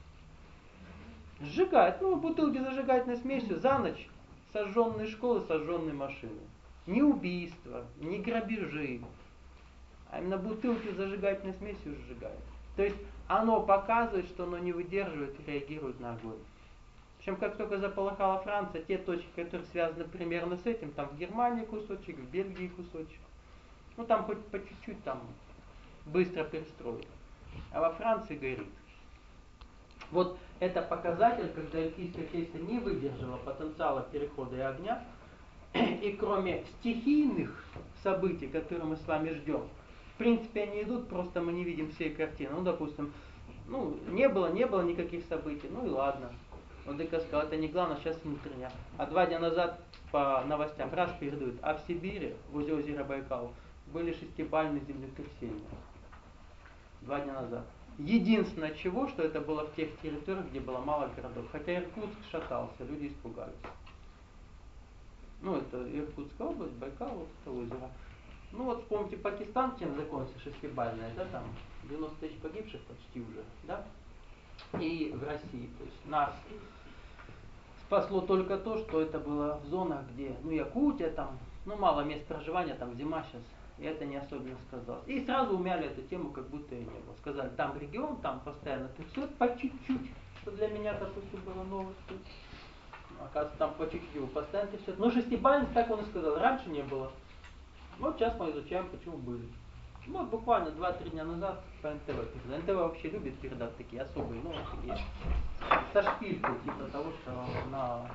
Сжигает, ну, бутылки зажигательной смесью за ночь. Сожженные школы, сожженные машины. Не убийства, не грабежи, а именно бутылки с зажигательной смесью сжигает. То есть оно показывает, что оно не выдерживает и реагирует на огонь. Причем как только заполыхала Франция, те точки, которые связаны примерно с этим, там в Германии кусочек, в Бельгии кусочек, ну там хоть по чуть-чуть там быстро перестроили. А во Франции горит. Вот это показатель, когда эльфийское человечество не выдержало потенциала перехода и огня, и кроме стихийных событий, которые мы с вами ждем, в принципе они идут, просто мы не видим всей картины. Ну, допустим, ну, не было, не было никаких событий, ну и ладно. Вот ДК сказал, это не главное, сейчас внутреннее. А два дня назад по новостям раз передают, а в Сибири, возле озера Байкал, были шестибальные землетрясения. Два дня назад. Единственное чего, что это было в тех территориях, где было мало городов. Хотя Иркутск шатался, люди испугались. Ну, это Иркутская область, Байкал, вот это озеро. Ну вот вспомните Пакистан, чем закончился шестибальная, да, там девяносто тысяч погибших почти уже, да? И в России, то есть нас спасло только то, что это было в зонах, где, ну, Якутия там, ну, мало мест проживания, там зима сейчас, и это не особенно сказалось. И сразу умяли эту тему, как будто и не было. Сказали, там регион, там постоянно трясет по чуть-чуть, что для меня, допустим, было новостью. Оказывается, там по чуть-чуть его постоянно трясет. Ну, шестибалльность, так он и сказал, раньше не было. Вот сейчас мы изучаем, почему были. Вот буквально два-три дня назад по эн тэ вэ передали. эн тэ вэ вообще любит передать такие особые новости, такие со шпилькой, типа того, что на...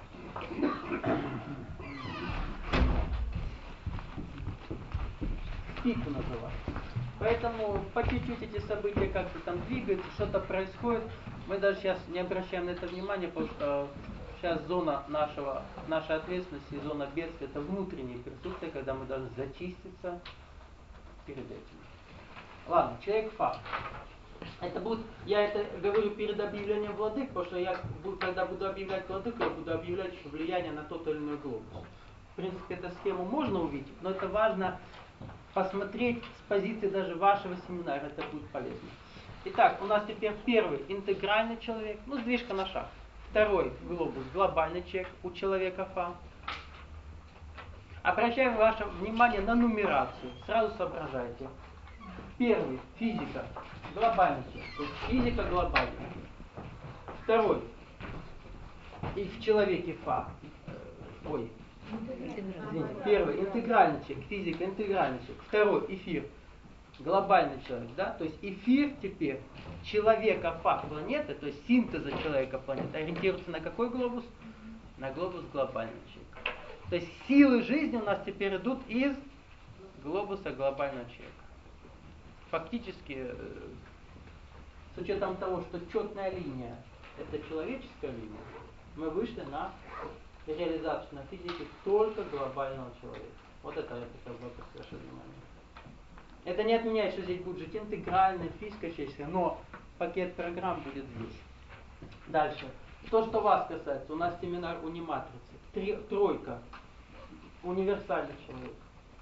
Пику называют. Поэтому по чуть-чуть эти события как-то там двигаются, что-то происходит. Мы даже сейчас не обращаем на это внимания, потому что сейчас зона нашего, нашей ответственности, зона бедствия, это внутреннее присутствие, когда мы должны зачиститься перед этим. Ладно, человек-факт. Это будет, я это говорю перед объявлением владык, потому что я, когда буду объявлять владыку, я буду объявлять еще влияние на тот или иной глобус. В принципе, эту схему можно увидеть, но это важно посмотреть с позиции даже вашего семинара, это будет полезно. Итак, у нас теперь первый интегральный человек, ну, сдвижка на шаг. Второй глобус, глобальный человек у человека Фа. Обращаем ваше внимание на нумерацию, сразу соображайте. Первый, физика, глобальный человек, то есть физика глобальная. Второй, и в человеке Фа, ой, извините, первый, интегральный человек, физика, интегральный человек. Второй, эфир, глобальный человек, да, то есть эфир теперь человека Фа планеты, то есть синтеза человека планеты, ориентируется на какой глобус? На глобус глобального человека. То есть силы жизни у нас теперь идут из глобуса глобального человека. Фактически, с учетом того, что четная линия это человеческая линия, мы вышли на реализацию на физике только глобального человека. Вот это я хотел бы обратить ваше внимание. Это не отменяет, что здесь будет жить интегральная физика человеческая, но пакет программ будет здесь. Дальше. То, что вас касается, у нас семинар униматрицы. Три, тройка. Универсальный человек.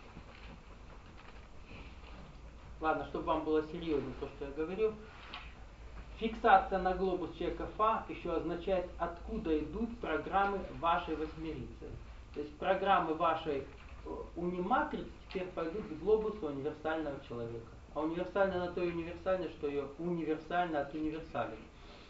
Ладно, чтобы вам было серьезно то, что я говорю. Фиксация на глобус человека Фа еще означает, откуда идут программы вашей восьмерицы. То есть программы вашей униматрицы теперь пойдут к глобусу универсального человека. А универсально на то и универсально, что ее универсально от универсален.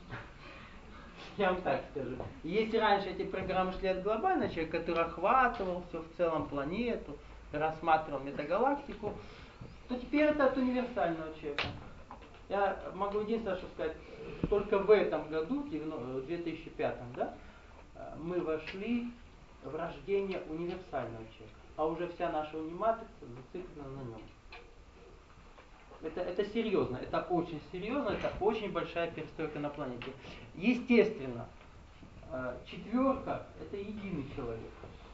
Я вам так скажу. Если раньше эти программы шли от глобального человека, который охватывал все в целом планету, рассматривал метагалактику, то теперь это от универсального человека. Я могу единственное, что сказать, только в этом году, в две тысячи пятом, да, мы вошли в рождение универсального человека, а уже вся наша униматрица зациклена на нем. Это, это серьезно, это очень серьезно, это очень большая перестройка на планете. Естественно, четверка – это единый человек.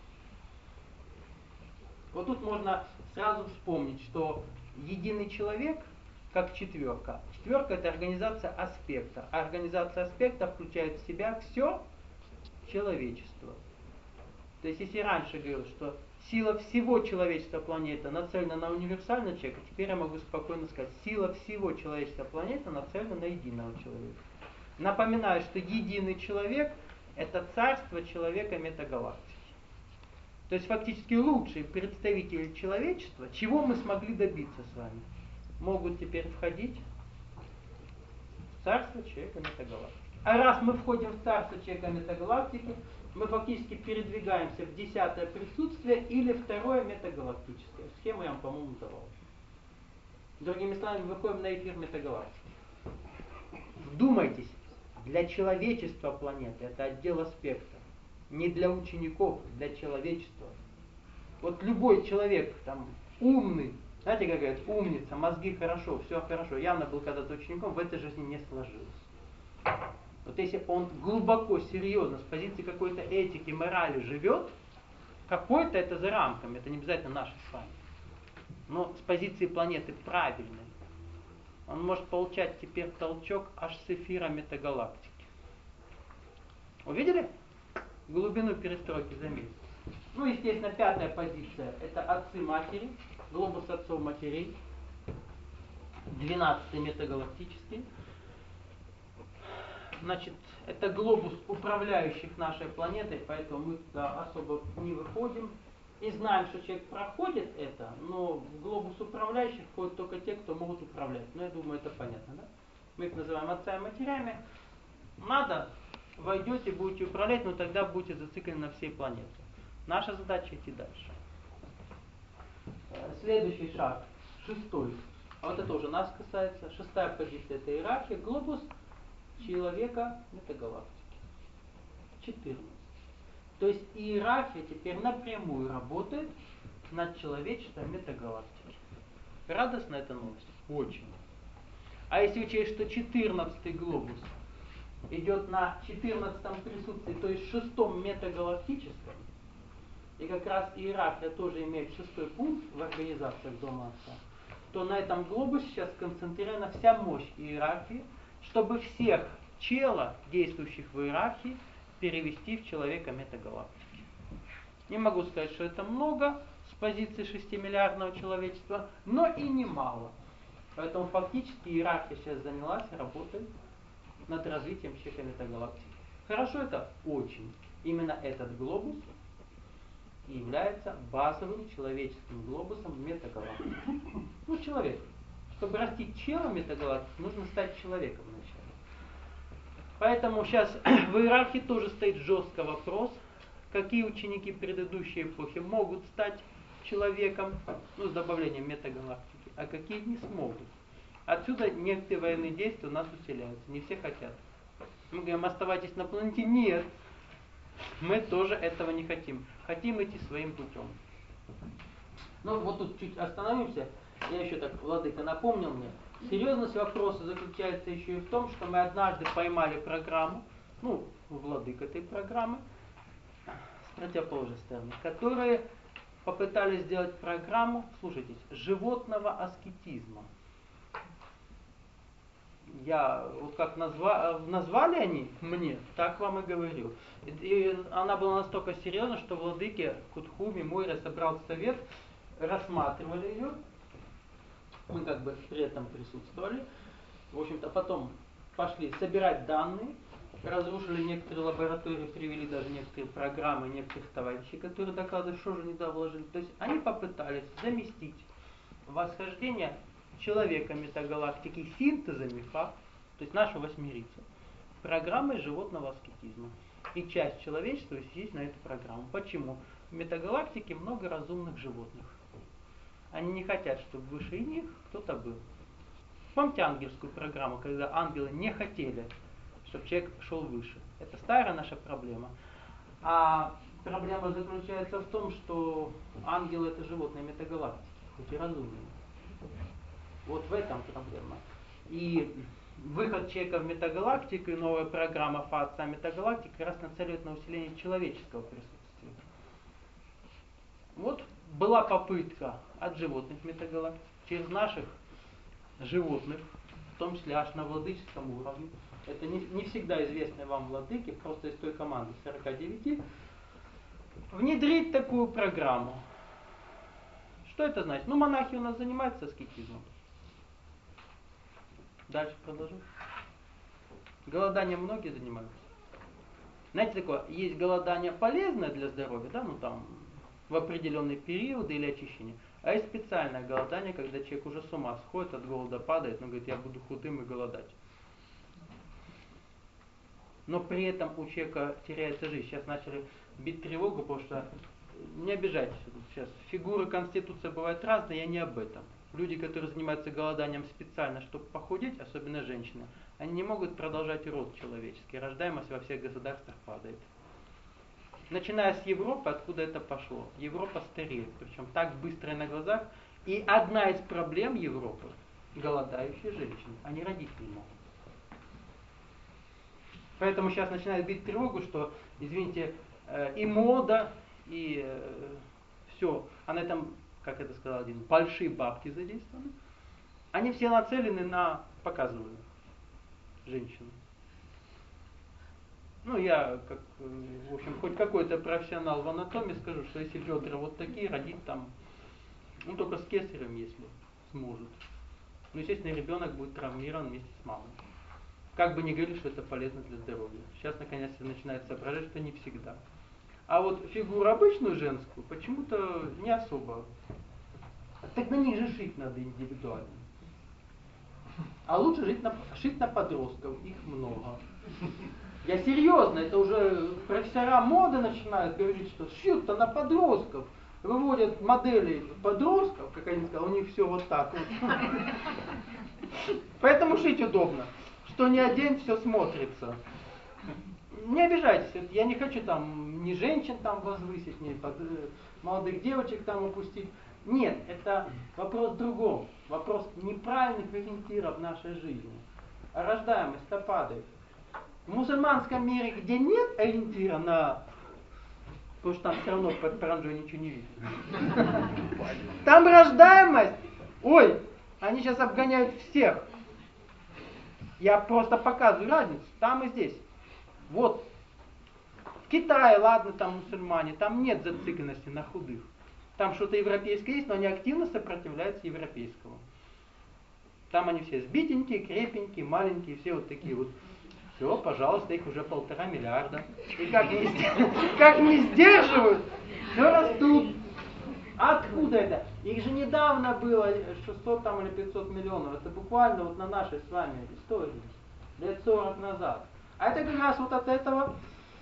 Вот тут можно сразу вспомнить, что единый человек, как четверка. Четверка – это организация аспекта. А организация аспекта включает в себя все человечество. То есть, если раньше говорил, что сила всего человечества планеты нацелена на универсального человека, теперь я могу спокойно сказать, сила всего человечества планеты нацелена на единого человека. Напоминаю, что единый человек – это царство человека метагалактики. То есть, фактически лучшие представители человечества, чего мы смогли добиться с вами, могут теперь входить в царство человека метагалактики. А раз мы входим в царство человека метагалактики, мы фактически передвигаемся в десятое присутствие или второе метагалактическое. Схему я вам, по-моему, давал. Другими словами, выходим на эфир метагалактики. Вдумайтесь, для человечества планеты это отдел аспекта. Не для учеников, для человечества. Вот любой человек, там, умный, знаете, как говорят, умница, мозги хорошо, все хорошо, явно был когда-то учеником, в этой жизни не сложилось. Вот если он глубоко, серьезно, с позиции какой-то этики, морали живет, какой-то это за рамками, это не обязательно наши с вами, но с позиции планеты правильной, он может получать теперь толчок аж с эфира метагалактики. Увидели? Глубину перестройки заметьте. Ну, естественно, пятая позиция – это отцы-матери, глобус отцов-матерей, двенадцатый метагалактический. Значит, это глобус управляющих нашей планетой, поэтому мы туда особо не выходим. И знаем, что человек проходит это, но в глобус управляющих входят только те, кто могут управлять. Ну, я думаю, это понятно, да? Мы их называем отцами и матерями. Надо, войдете, будете управлять, но тогда будете зациклены на всей планете. Наша задача идти дальше. Следующий шаг, шестой. А вот это уже нас касается. Шестая позиция – это иерархия, глобус человека метагалактики. четырнадцать. То есть иерархия теперь напрямую работает над человечеством метагалактики. Радостна эта новость? Очень. А если учесть, что четырнадцатый глобус идет на четырнадцатом присутствии, то есть шестом метагалактическом, и как раз иерархия тоже имеет шестой пункт в организациях Дома Отца, то на этом глобусе сейчас сконцентрирована вся мощь иерархии, чтобы всех чела, действующих в иерархии, перевести в человека метагалактики. Не могу сказать, что это много с позиции шестимиллиардного человечества, но и немало. Поэтому фактически иерархия сейчас занялась работой над развитием человека метагалактики. Хорошо это? Очень. Именно этот глобус и является базовым человеческим глобусом метагалактики. Ну, человек. Чтобы растить чела метагалактики, нужно стать человеком вначале. Поэтому сейчас в иерархии тоже стоит жестко вопрос, какие ученики предыдущей эпохи могут стать человеком, ну, с добавлением метагалактики, а какие не смогут. Отсюда некоторые военные действия у нас усиляются, не все хотят. Мы говорим, оставайтесь на планете, нет. Мы тоже этого не хотим. Хотим идти своим путем. Ну вот тут чуть остановимся. Я еще так, Владыка напомнил мне. Серьезность вопроса заключается еще и в том, что мы однажды поймали программу, ну, Владыка этой программы, с противоположной стороны, которые попытались сделать программу, слушайтесь, животного аскетизма. Я, вот как назва, назвали они мне, так вам и говорю. И, и она была настолько серьезна, что владыки Кутхуми, Мойра собрал совет, рассматривали ее. Мы как бы при этом присутствовали. В общем-то, потом пошли собирать данные, разрушили некоторые лаборатории, привели даже некоторые программы некоторых товарищей, которые докладывают, что же не туда вложили. То есть они попытались заместить восхождение человека метагалактики синтезами факт, то есть нашу восьмерицу, программой животного аскетизма. И часть человечества сидит на эту программу. Почему? В метагалактике много разумных животных. Они не хотят, чтобы выше них кто-то был. Помните ангельскую программу, когда ангелы не хотели, чтобы человек шел выше? Это старая наша проблема. А проблема заключается в том, что ангелы это животные метагалактики, хоть и разумные. Вот в этом проблема. И выход человека в метагалактику и новая программа ФАЦа метагалактики как раз нацеливает на усиление человеческого присутствия. Вот была попытка от животных метагалактик через наших животных, в том числе аж на владыческом уровне. Это не, не всегда известные вам владыки, просто из той команды сорока девяти, внедрить такую программу. Что это значит? Ну, монахи у нас занимаются аскетизмом. Дальше продолжим. Голоданием многие занимаются. Знаете, такое, есть голодание полезное для здоровья, да, ну там, в определенные периоды или очищение. А есть специальное голодание, когда человек уже с ума сходит, от голода падает, но говорит, я буду худым и голодать. Но при этом у человека теряется жизнь. Сейчас начали бить тревогу, потому что, не обижайтесь, сейчас фигуры конституции бывают разные, я не об этом. Люди, которые занимаются голоданием специально, чтобы похудеть, особенно женщины, они не могут продолжать род человеческий. Рождаемость во всех государствах падает. Начиная с Европы, откуда это пошло. Европа стареет, причем так быстро и на глазах. И одна из проблем Европы – голодающие женщины. Они родить не могут. Поэтому сейчас начинают бить тревогу, что, извините, и мода, и все, а на этом, как это сказал один, большие бабки задействованы. Они все нацелены на показывание женщины. Ну, я, как, в общем, хоть какой-то профессионал в анатомии, скажу, что если бедра вот такие, родить там, ну, только с кесарем, если сможет. Ну, естественно, ребенок будет травмирован вместе с мамой. Как бы ни говорили, что это полезно для здоровья. Сейчас, наконец-то, начинает соображать, что не всегда. А вот фигуру обычную женскую почему-то не особо. Так на них же шить надо индивидуально. А лучше жить на, шить на подростков, их много. Я серьезно, это уже профессора моды начинают говорить, что шьют-то на подростков. Выводят модели подростков, как они сказали, у них все вот так вот. Поэтому шить удобно. Что ни одень, все смотрится. Не обижайтесь, я не хочу там ни женщин там возвысить, ни под, молодых девочек там упустить. Нет, это вопрос в другом. Вопрос неправильных ориентиров в нашей жизни. А рождаемость-то падает. В мусульманском мире, где нет ориентира на... Потому что там все равно под паранджой ничего не видно. Там рождаемость. Ой, они сейчас обгоняют всех. Я просто показываю разницу. Там и здесь. Вот. В Китае, ладно, там мусульмане, там нет зацикленности на худых. Там что-то европейское есть, но они активно сопротивляются европейскому. Там они все сбитенькие, крепенькие, маленькие, все вот такие вот. Все, пожалуйста, их уже полтора миллиарда. И как не, как не сдерживают, все растут. Откуда это? Их же недавно было шестьсот там, или пятьсот миллионов. Это буквально вот на нашей с вами истории. Лет сорок назад. А это как раз вот от этого...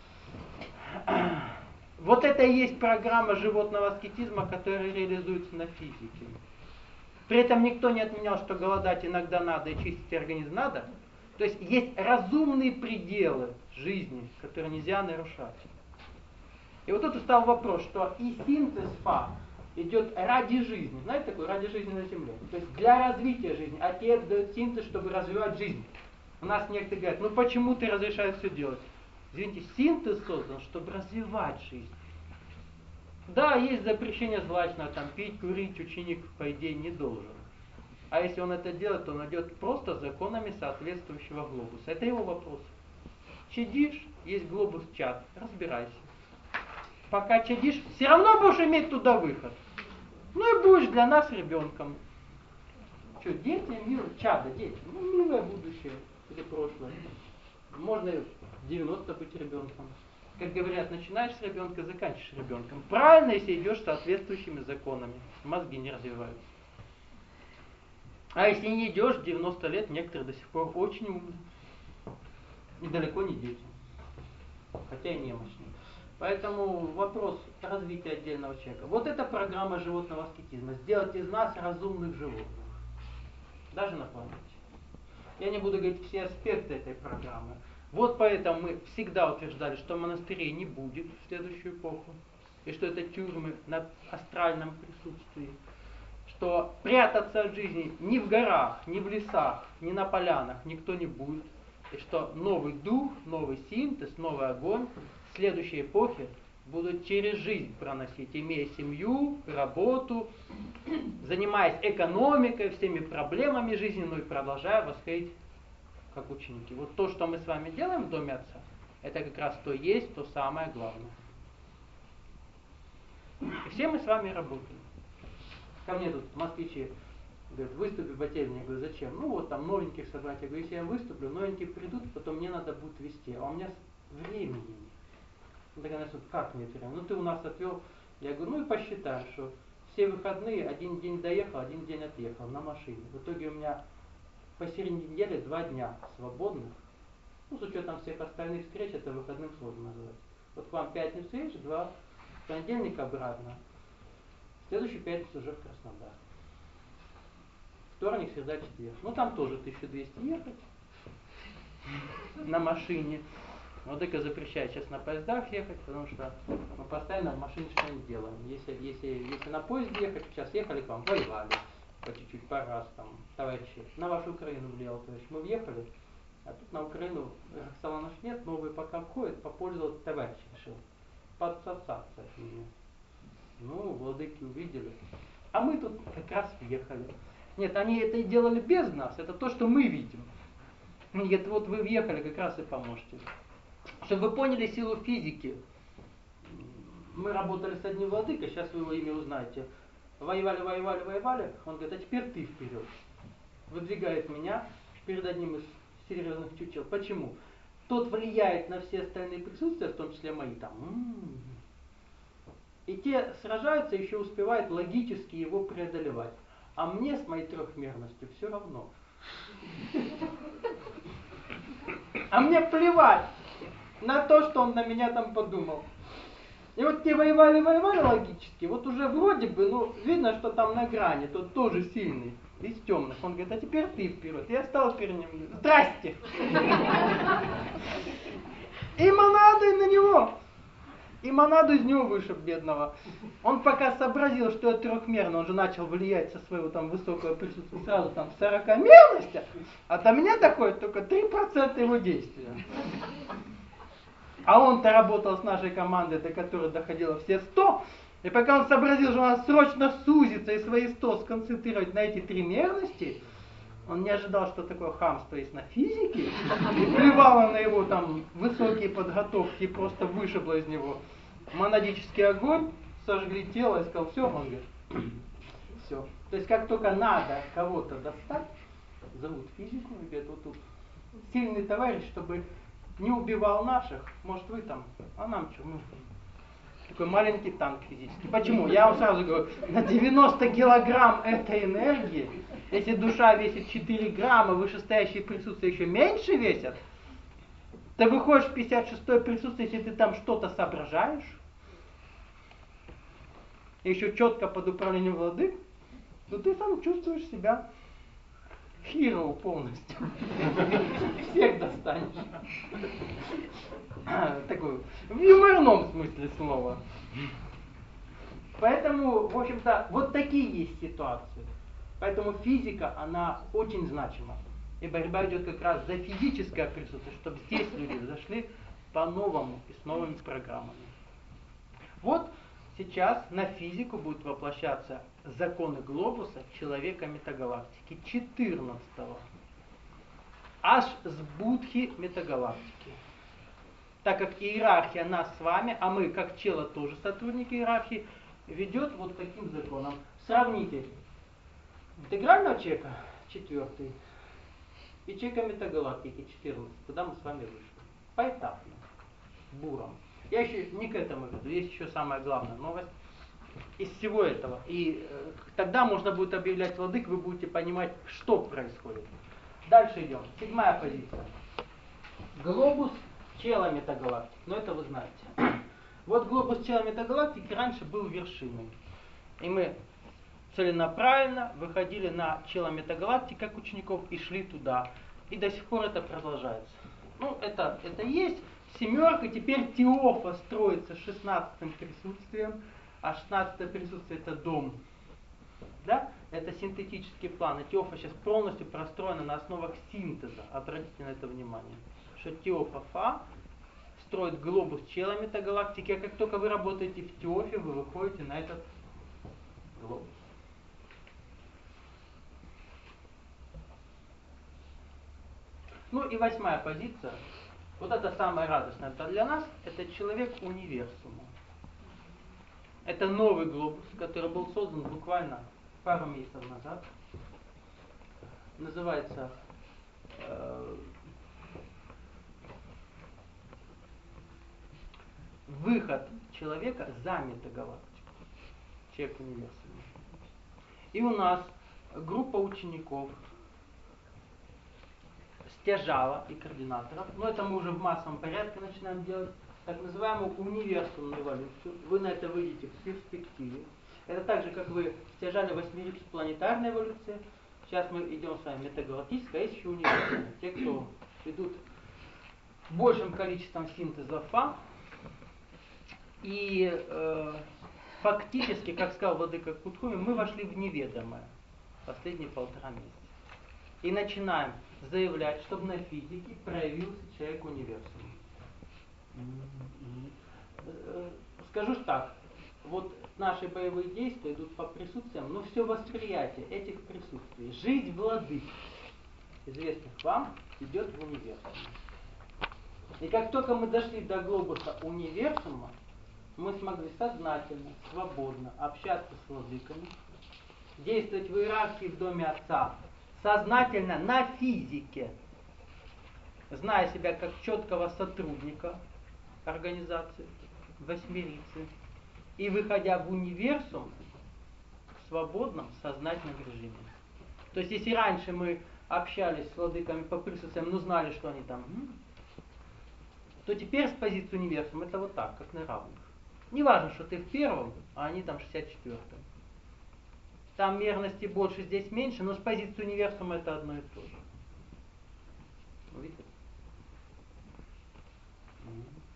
Вот это и есть программа животного аскетизма, которая реализуется на физике. При этом никто не отменял, что голодать иногда надо и чистить организм надо. То есть есть разумные пределы жизни, которые нельзя нарушать. И вот тут стал вопрос, что и синтез ФА идет ради жизни. Знаете такое? Ради жизни на Земле. То есть для развития жизни. Отец дает синтез, чтобы развивать жизнь. У нас некоторые говорят, ну почему ты разрешаешь все делать? Извините, синтез создан, чтобы развивать жизнь. Да, есть запрещение злачного, там пить, курить ученик, по идее, не должен. А если он это делает, то он идет просто законами соответствующего глобуса. Это его вопрос. Чадишь, есть глобус чад, разбирайся. Пока чадишь, все равно будешь иметь туда выход. Ну и будешь для нас ребенком. Что, дети, мир, чада, дети, ну милое будущее или прошлое. Можно и в девяносто быть ребенком. Как говорят, начинаешь с ребенка, заканчиваешь ребенком. Правильно, если идешь соответствующими законами. Мозги не развиваются. А если не идешь, в девяносто лет некоторые до сих пор очень умны. И далеко не дети. Хотя и немощные. Поэтому вопрос развития отдельного человека. Вот это программа животного аскетизма. Сделать из нас разумных животных. Даже на планете. Я не буду говорить все аспекты этой программы. Вот поэтому мы всегда утверждали, что монастырей не будет в следующую эпоху. И что это тюрьмы на астральном присутствии. Что прятаться от жизни ни в горах, ни в лесах, ни на полянах никто не будет. И что новый дух, новый синтез, новый огонь в следующей эпохе будут через жизнь проносить, имея семью, работу, занимаясь экономикой, всеми проблемами жизненной, и продолжая восходить как ученики. Вот то, что мы с вами делаем в Доме Отца, это как раз то есть, то самое главное. И все мы с вами работаем. Ко мне тут москвичи говорят, выступи в отельне. Я говорю, зачем? Ну вот там новеньких собрать. Я говорю, если я выступлю, новенькие придут, потом мне надо будет вести. А у меня времени нет. Он такая, как нет времени? Ну ты у нас отвел. Я говорю, ну и посчитаем, что все выходные один день доехал, один день отъехал на машине. В итоге у меня посередине недели два дня свободных. Ну, с учетом всех остальных встреч, это выходным сложно назвать. Вот к вам пятницу есть, два, в понедельник обратно. В следующую пятницу уже в Краснодар. Вторник, среда, четверг. Ну, там тоже тысяча двести ехать на машине. Вот только запрещает сейчас на поездах ехать, потому что мы постоянно в машине что-нибудь делаем. Если, если, если на поезде ехать, сейчас ехали к вам, воевали по чуть-чуть, по раз, там, товарищи, на вашу Украину влиял, то есть мы въехали, а тут на Украину Роксолана нет, новые пока входят, попользоваться товарищ решил, подсосаться от меня. Ну, владыки увидели. А мы тут как раз въехали. Нет, они это и делали без нас, это то, что мы видим. Нет, вот вы въехали, как раз и поможете. Чтобы вы поняли силу физики. Мы работали с одним владыкой, сейчас вы его имя узнаете. Воевали, воевали, воевали. Он говорит, а теперь ты вперед. Выдвигает меня перед одним из серьезных чучел. Почему? Тот влияет на все остальные присутствия, в том числе мои там. М-м-м. И те сражаются, еще успевают логически его преодолевать. А мне с моей трехмерностью все равно. А мне плевать на то, что он на меня там подумал. И вот те воевали, воевали логически, вот уже вроде бы, ну, видно, что там на грани, тот тоже сильный, из темных. Он говорит, а теперь ты вперед. Я стал перед ним, говорю, здрасте. И монады на него. И монаду из него вышиб, бедного. Он пока сообразил, что это трехмерно, он же начал влиять со своего там высокого присутствия сразу там в сорокамерности, а до меня доходит только три процента его действия. А он-то работал с нашей командой, до которой доходило все сто, и пока он сообразил, что надо срочно сузиться и свои сто сконцентрировать на эти три мерности, он не ожидал, что такое хамство есть на физике, и плевало на его там высокие подготовки и просто вышибло из него монадический огонь, сожгли тело и сказал, все, он говорит, все. То есть как только надо кого-то достать, зовут физику и говорят, вот тут сильный товарищ, чтобы не убивал наших, может вы там, а нам что, мы такой маленький танк физический. Почему? Я вам сразу говорю, на девяносто килограмм этой энергии, если душа весит четыре грамма, вышестоящие присутствия еще меньше весят, ты выходишь в пятьдесят шестое присутствие, если ты там что-то соображаешь, еще четко под управлением владык, то ты сам чувствуешь себя hero полностью. Всех достанешь. Такой, в юморном смысле слова. Поэтому, в общем-то, вот такие есть ситуации. Поэтому физика, она очень значима. И борьба идет как раз за физическое присутствие, чтобы здесь люди зашли по-новому и с новыми программами. Вот сейчас на физику будут воплощаться законы глобуса человека метагалактики четырнадцатого. Аж с будхи метагалактики. Так как иерархия нас с вами, а мы как чело тоже сотрудники иерархии, ведет вот таким законом. Сравните интегрального чека, четвертый, и чека метагалактики, четырнадцатый, куда мы с вами вышли. Поэтапно, буром. Я еще не к этому веду, есть еще самая главная новость из всего этого. И э, тогда можно будет объявлять владык, вы будете понимать, что происходит. Дальше идем. Седьмая позиция. Глобус чела метагалактики. Но это вы знаете. Вот глобус чела метагалактики раньше был вершиной. И мы целенаправленно выходили на чела метагалактики как учеников и шли туда. И до сих пор это продолжается. Ну, это, это есть. Семерка, теперь Теофа строится шестнадцатым присутствием, а шестнадцатое присутствие это дом. Да? Это синтетический план. И Теофа сейчас полностью простроена на основах синтеза. Обратите на это внимание. Что Теофа Фа строит глобус чела метагалактики, а как только вы работаете в Теофе, вы выходите на этот глобус. Ну и восьмая позиция. Вот это самое радостное для нас, это человек универсума. Это новый глобус, который был создан буквально пару месяцев назад. Называется э, выход человека за метагалактику. Человек универсума. И у нас группа учеников стяжала и координаторов, но это мы уже в массовом порядке начинаем делать, так называемую универсумную эволюцию. Вы на это выйдете в перспективе. Это так же, как вы стяжали восьмерицу планетарной эволюции. Сейчас мы идем с вами метагалактическая, а есть еще универсумная. Те, кто идут большим количеством синтеза Фа. И э, фактически, как сказал владыка Кутхуми, мы вошли в неведомое последние полтора месяца. И начинаем заявлять, чтобы на физике проявился человек универсум. Скажу так, вот наши боевые действия идут по присутствиям, но все восприятие этих присутствий, жизнь владык, известных вам, идет в универсум. И как только мы дошли до глобуса универсума, мы смогли сознательно, свободно общаться с владыками, действовать в иерархии в доме Отца, сознательно на физике, зная себя как четкого сотрудника организации, восьмерицы, и выходя в универсум в свободном сознательном режиме. То есть, если раньше мы общались с владыками по присутствиям, но знали, что они там, то теперь с позиции универсума это вот так, как на равных. Не важно, что ты в первом, а они там в шестьдесят четвёртом. Там мерности больше, здесь меньше, но с позиции универсума это одно и то же. Видите?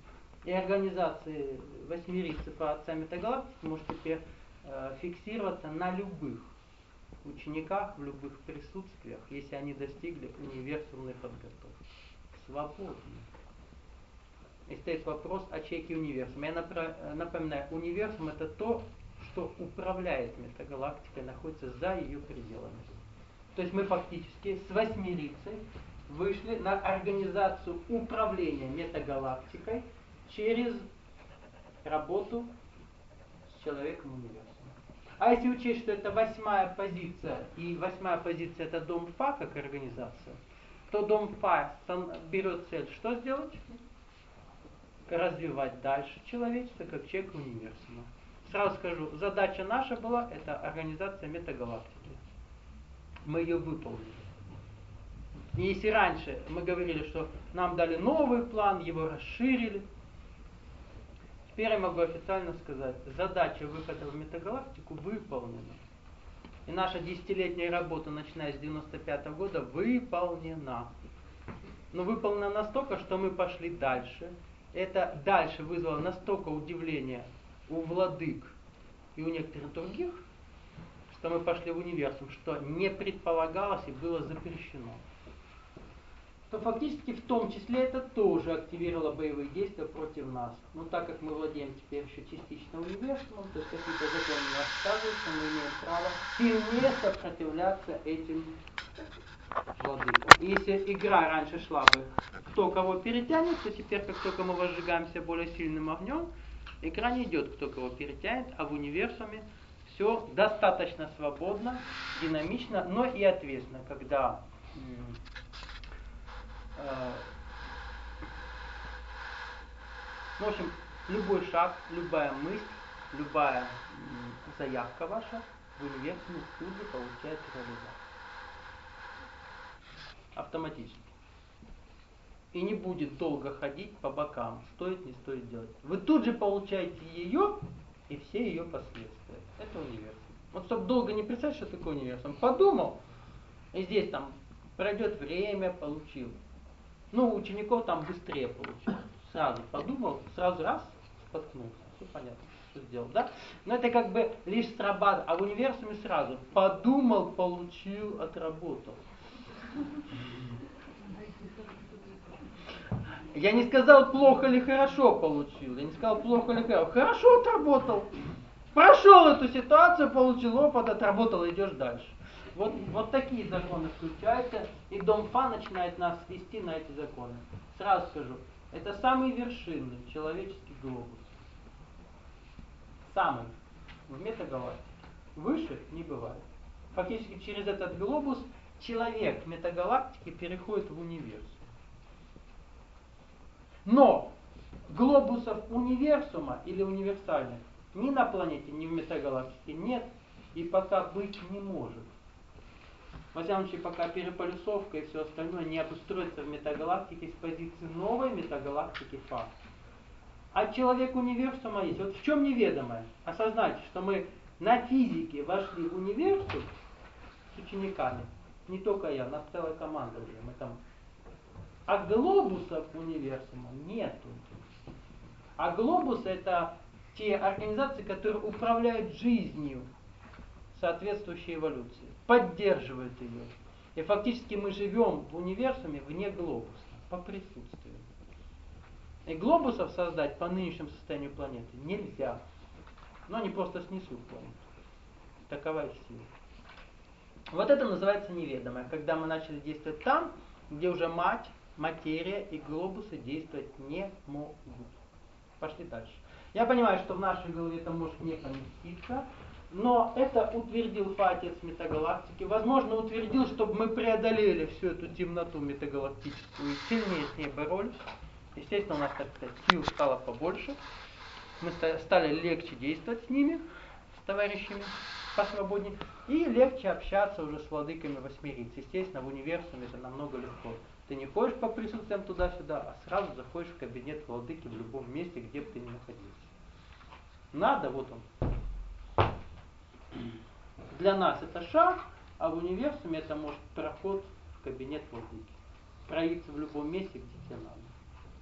И организации восьмерицев по отца метагалактики может теперь э, фиксироваться на любых учениках, в любых присутствиях, если они достигли универсумной подготовки. Свободно. И стоит вопрос о чеке универсума. Я напоминаю, универсум это то, что управляет метагалактикой, находится за ее пределами. То есть мы фактически с восьмерицей вышли на организацию управления метагалактикой через работу с человеком универсума. А если учесть, что это восьмая позиция, и восьмая позиция это дом Фа как организация, то дом Фа берет цель что сделать? Развивать дальше человечество как человек универсума. Сразу скажу, задача наша была это организация метагалактики. Мы ее выполнили. И если раньше мы говорили, что нам дали новый план, его расширили, теперь я могу официально сказать, задача выхода в метагалактику выполнена. И наша десятилетняя работа, начиная с девяносто пятого года, выполнена. Но выполнена настолько, что мы пошли дальше. Это дальше вызвало настолько удивления у владык и у некоторых других, что мы пошли в универсум, что не предполагалось и было запрещено. То фактически в том числе это тоже активировало боевые действия против нас. Но так как мы владеем теперь еще частично универсумом, то есть какие-то законы не отказываются, мы имеем право сильнее сопротивляться этим владыкам. И если игра раньше шла бы, кто кого перетянет, то теперь, как только мы возжигаемся более сильным огнем, игра не идет, кто кого перетянет, а в универсуме все достаточно свободно, динамично, но и ответственно, когда ну, в общем, любой шаг, любая мысль, любая заявка ваша в универсуме тут же получает реализацию. Автоматически. И не будет долго ходить по бокам, стоит, не стоит делать. Вы тут же получаете ее и все ее последствия. Это универсум. Вот чтобы долго не представить, что такое универсум, подумал, и здесь там пройдет время, получил. Ну, у учеников там быстрее получилось. Сразу подумал, сразу раз, споткнулся. Все понятно, что сделал, да? Но это как бы лишь срабатывает. А в универсуме сразу подумал, получил, отработал. Я не сказал, плохо или хорошо получил. Я не сказал, плохо или хорошо. Хорошо отработал. Прошел эту ситуацию, получил опыт, отработал, идешь дальше. Вот, вот такие законы включаются, и дом Фа начинает нас вести на эти законы. Сразу скажу, это самый вершинный человеческий глобус. Самый. В метагалактике. Выше не бывает. Фактически через этот глобус человек метагалактики переходит в универсум. Но глобусов универсума или универсальных ни на планете, ни в метагалактике нет и пока быть не может. Во всяком случае, пока переполюсовка и все остальное не обустроится в метагалактике с позиции новой метагалактики Фа. А человек универсума есть. Вот в чем неведомое? Осознайте, что мы на физике вошли в универсум с учениками. Не только я, нас целая команда уже. Мы там... А глобусов универсума нету. А глобусы это те организации, которые управляют жизнью соответствующей эволюции, поддерживают ее. И фактически мы живем в универсуме вне глобуса, по присутствию. И глобусов создать по нынешнему состоянию планеты нельзя. Но они просто снесут планету. Такова их сила. Вот это называется неведомое, когда мы начали действовать там, где уже мать, материя и глобусы действовать не могут. Пошли дальше. Я понимаю, что в нашей голове это может не поместиться, но это утвердил Фа, отец метагалактики. Возможно, утвердил, чтобы мы преодолели всю эту темноту метагалактическую и сильнее с ней боролись. Естественно, у нас, так сказать, сил стало побольше. Мы стали легче действовать с ними, с товарищами посвободнее, и легче общаться уже с владыками восьмериц. Естественно, в универсуме это намного легко. Ты не ходишь по присутствиям туда-сюда, а сразу заходишь в кабинет владыки в любом месте, где бы ты ни находился. Надо, вот он. Для нас это шаг, а в универсуме это может проход в кабинет владыки. Проявиться в любом месте, где тебе надо.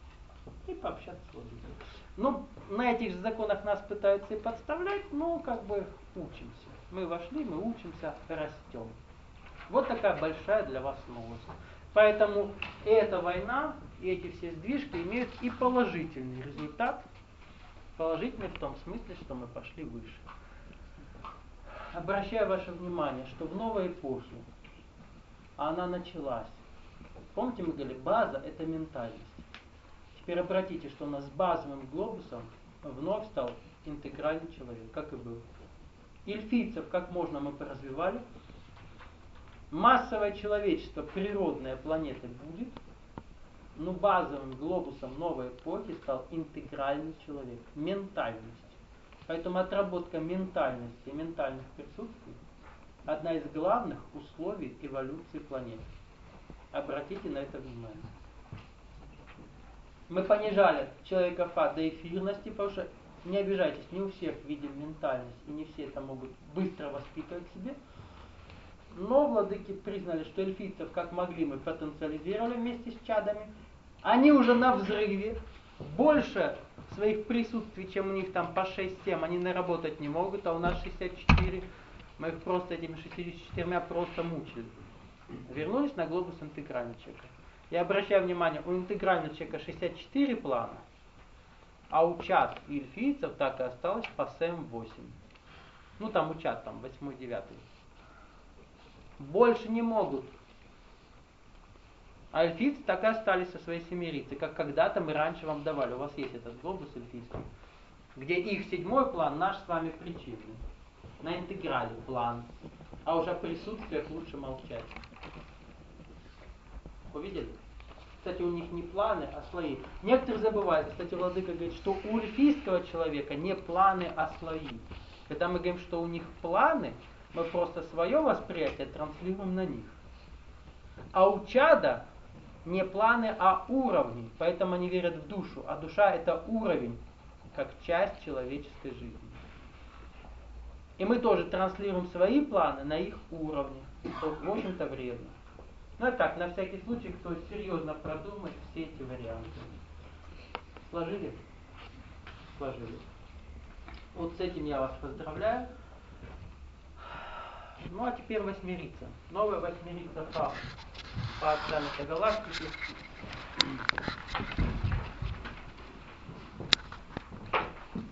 и пообщаться с владыкой. Ну, на этих же законах нас пытаются и подставлять, но как бы учимся. Мы вошли, мы учимся, растем. Вот такая большая для вас новость. Поэтому эта война и эти все сдвижки имеют и положительный результат. Положительный в том смысле, что мы пошли выше. Обращаю ваше внимание, что в новой эпохе она началась. Помните, мы говорили, база – это ментальность. Теперь обратите, что у нас с базовым глобусом вновь стал интегральный человек, как и был. Эльфийцев как можно мы поразвивали. Массовое человечество, природная планета будет, но базовым глобусом новой эпохи стал интегральный человек, ментальность. Поэтому отработка ментальности и ментальных присутствий – одна из главных условий эволюции планеты. Обратите на это внимание. Мы понижали человека фа до эфирности, потому что, не обижайтесь, не у всех видим ментальность, и не все это могут быстро воспитывать в себе. Но владыки признали, что эльфийцев как могли мы потенциализировали вместе с чадами. Они уже на взрыве. Больше своих присутствий, чем у них там по шесть-семь, они наработать не могут, а у нас шестьдесят четыре. Мы их просто этими шестьюдесятью четырьмя просто мучили. Вернулись на глобус интегрального человека. Я обращаю внимание, у интегрального человека шестьдесят четыре плана, а у чад и эльфийцев так и осталось по семь восемь. Ну там у чад там восьмой-девятый. Больше не могут. А эльфийцы так и остались со своей семерицей, как когда-то мы раньше вам давали. У вас есть этот глобус эльфийский, где их седьмой план наш с вами причинный. На интеграле план. А уже о присутствиях лучше молчать. Увидели? Кстати, у них не планы, а слои. Некоторые забывают. Кстати, владыка говорит, что у эльфийского человека не планы, а слои. Когда мы говорим, что у них планы, мы просто свое восприятие транслируем на них. А у чада не планы, а уровни. Поэтому они верят в душу. А душа – это уровень, как часть человеческой жизни. И мы тоже транслируем свои планы на их уровне. Что, в общем-то, вредно. Ну и так, на всякий случай, кто серьезно продумать все эти варианты. Сложили? Сложили. Вот с этим я вас поздравляю. Ну а теперь восьмерица. Новая восьмерица по, по оценке галактики.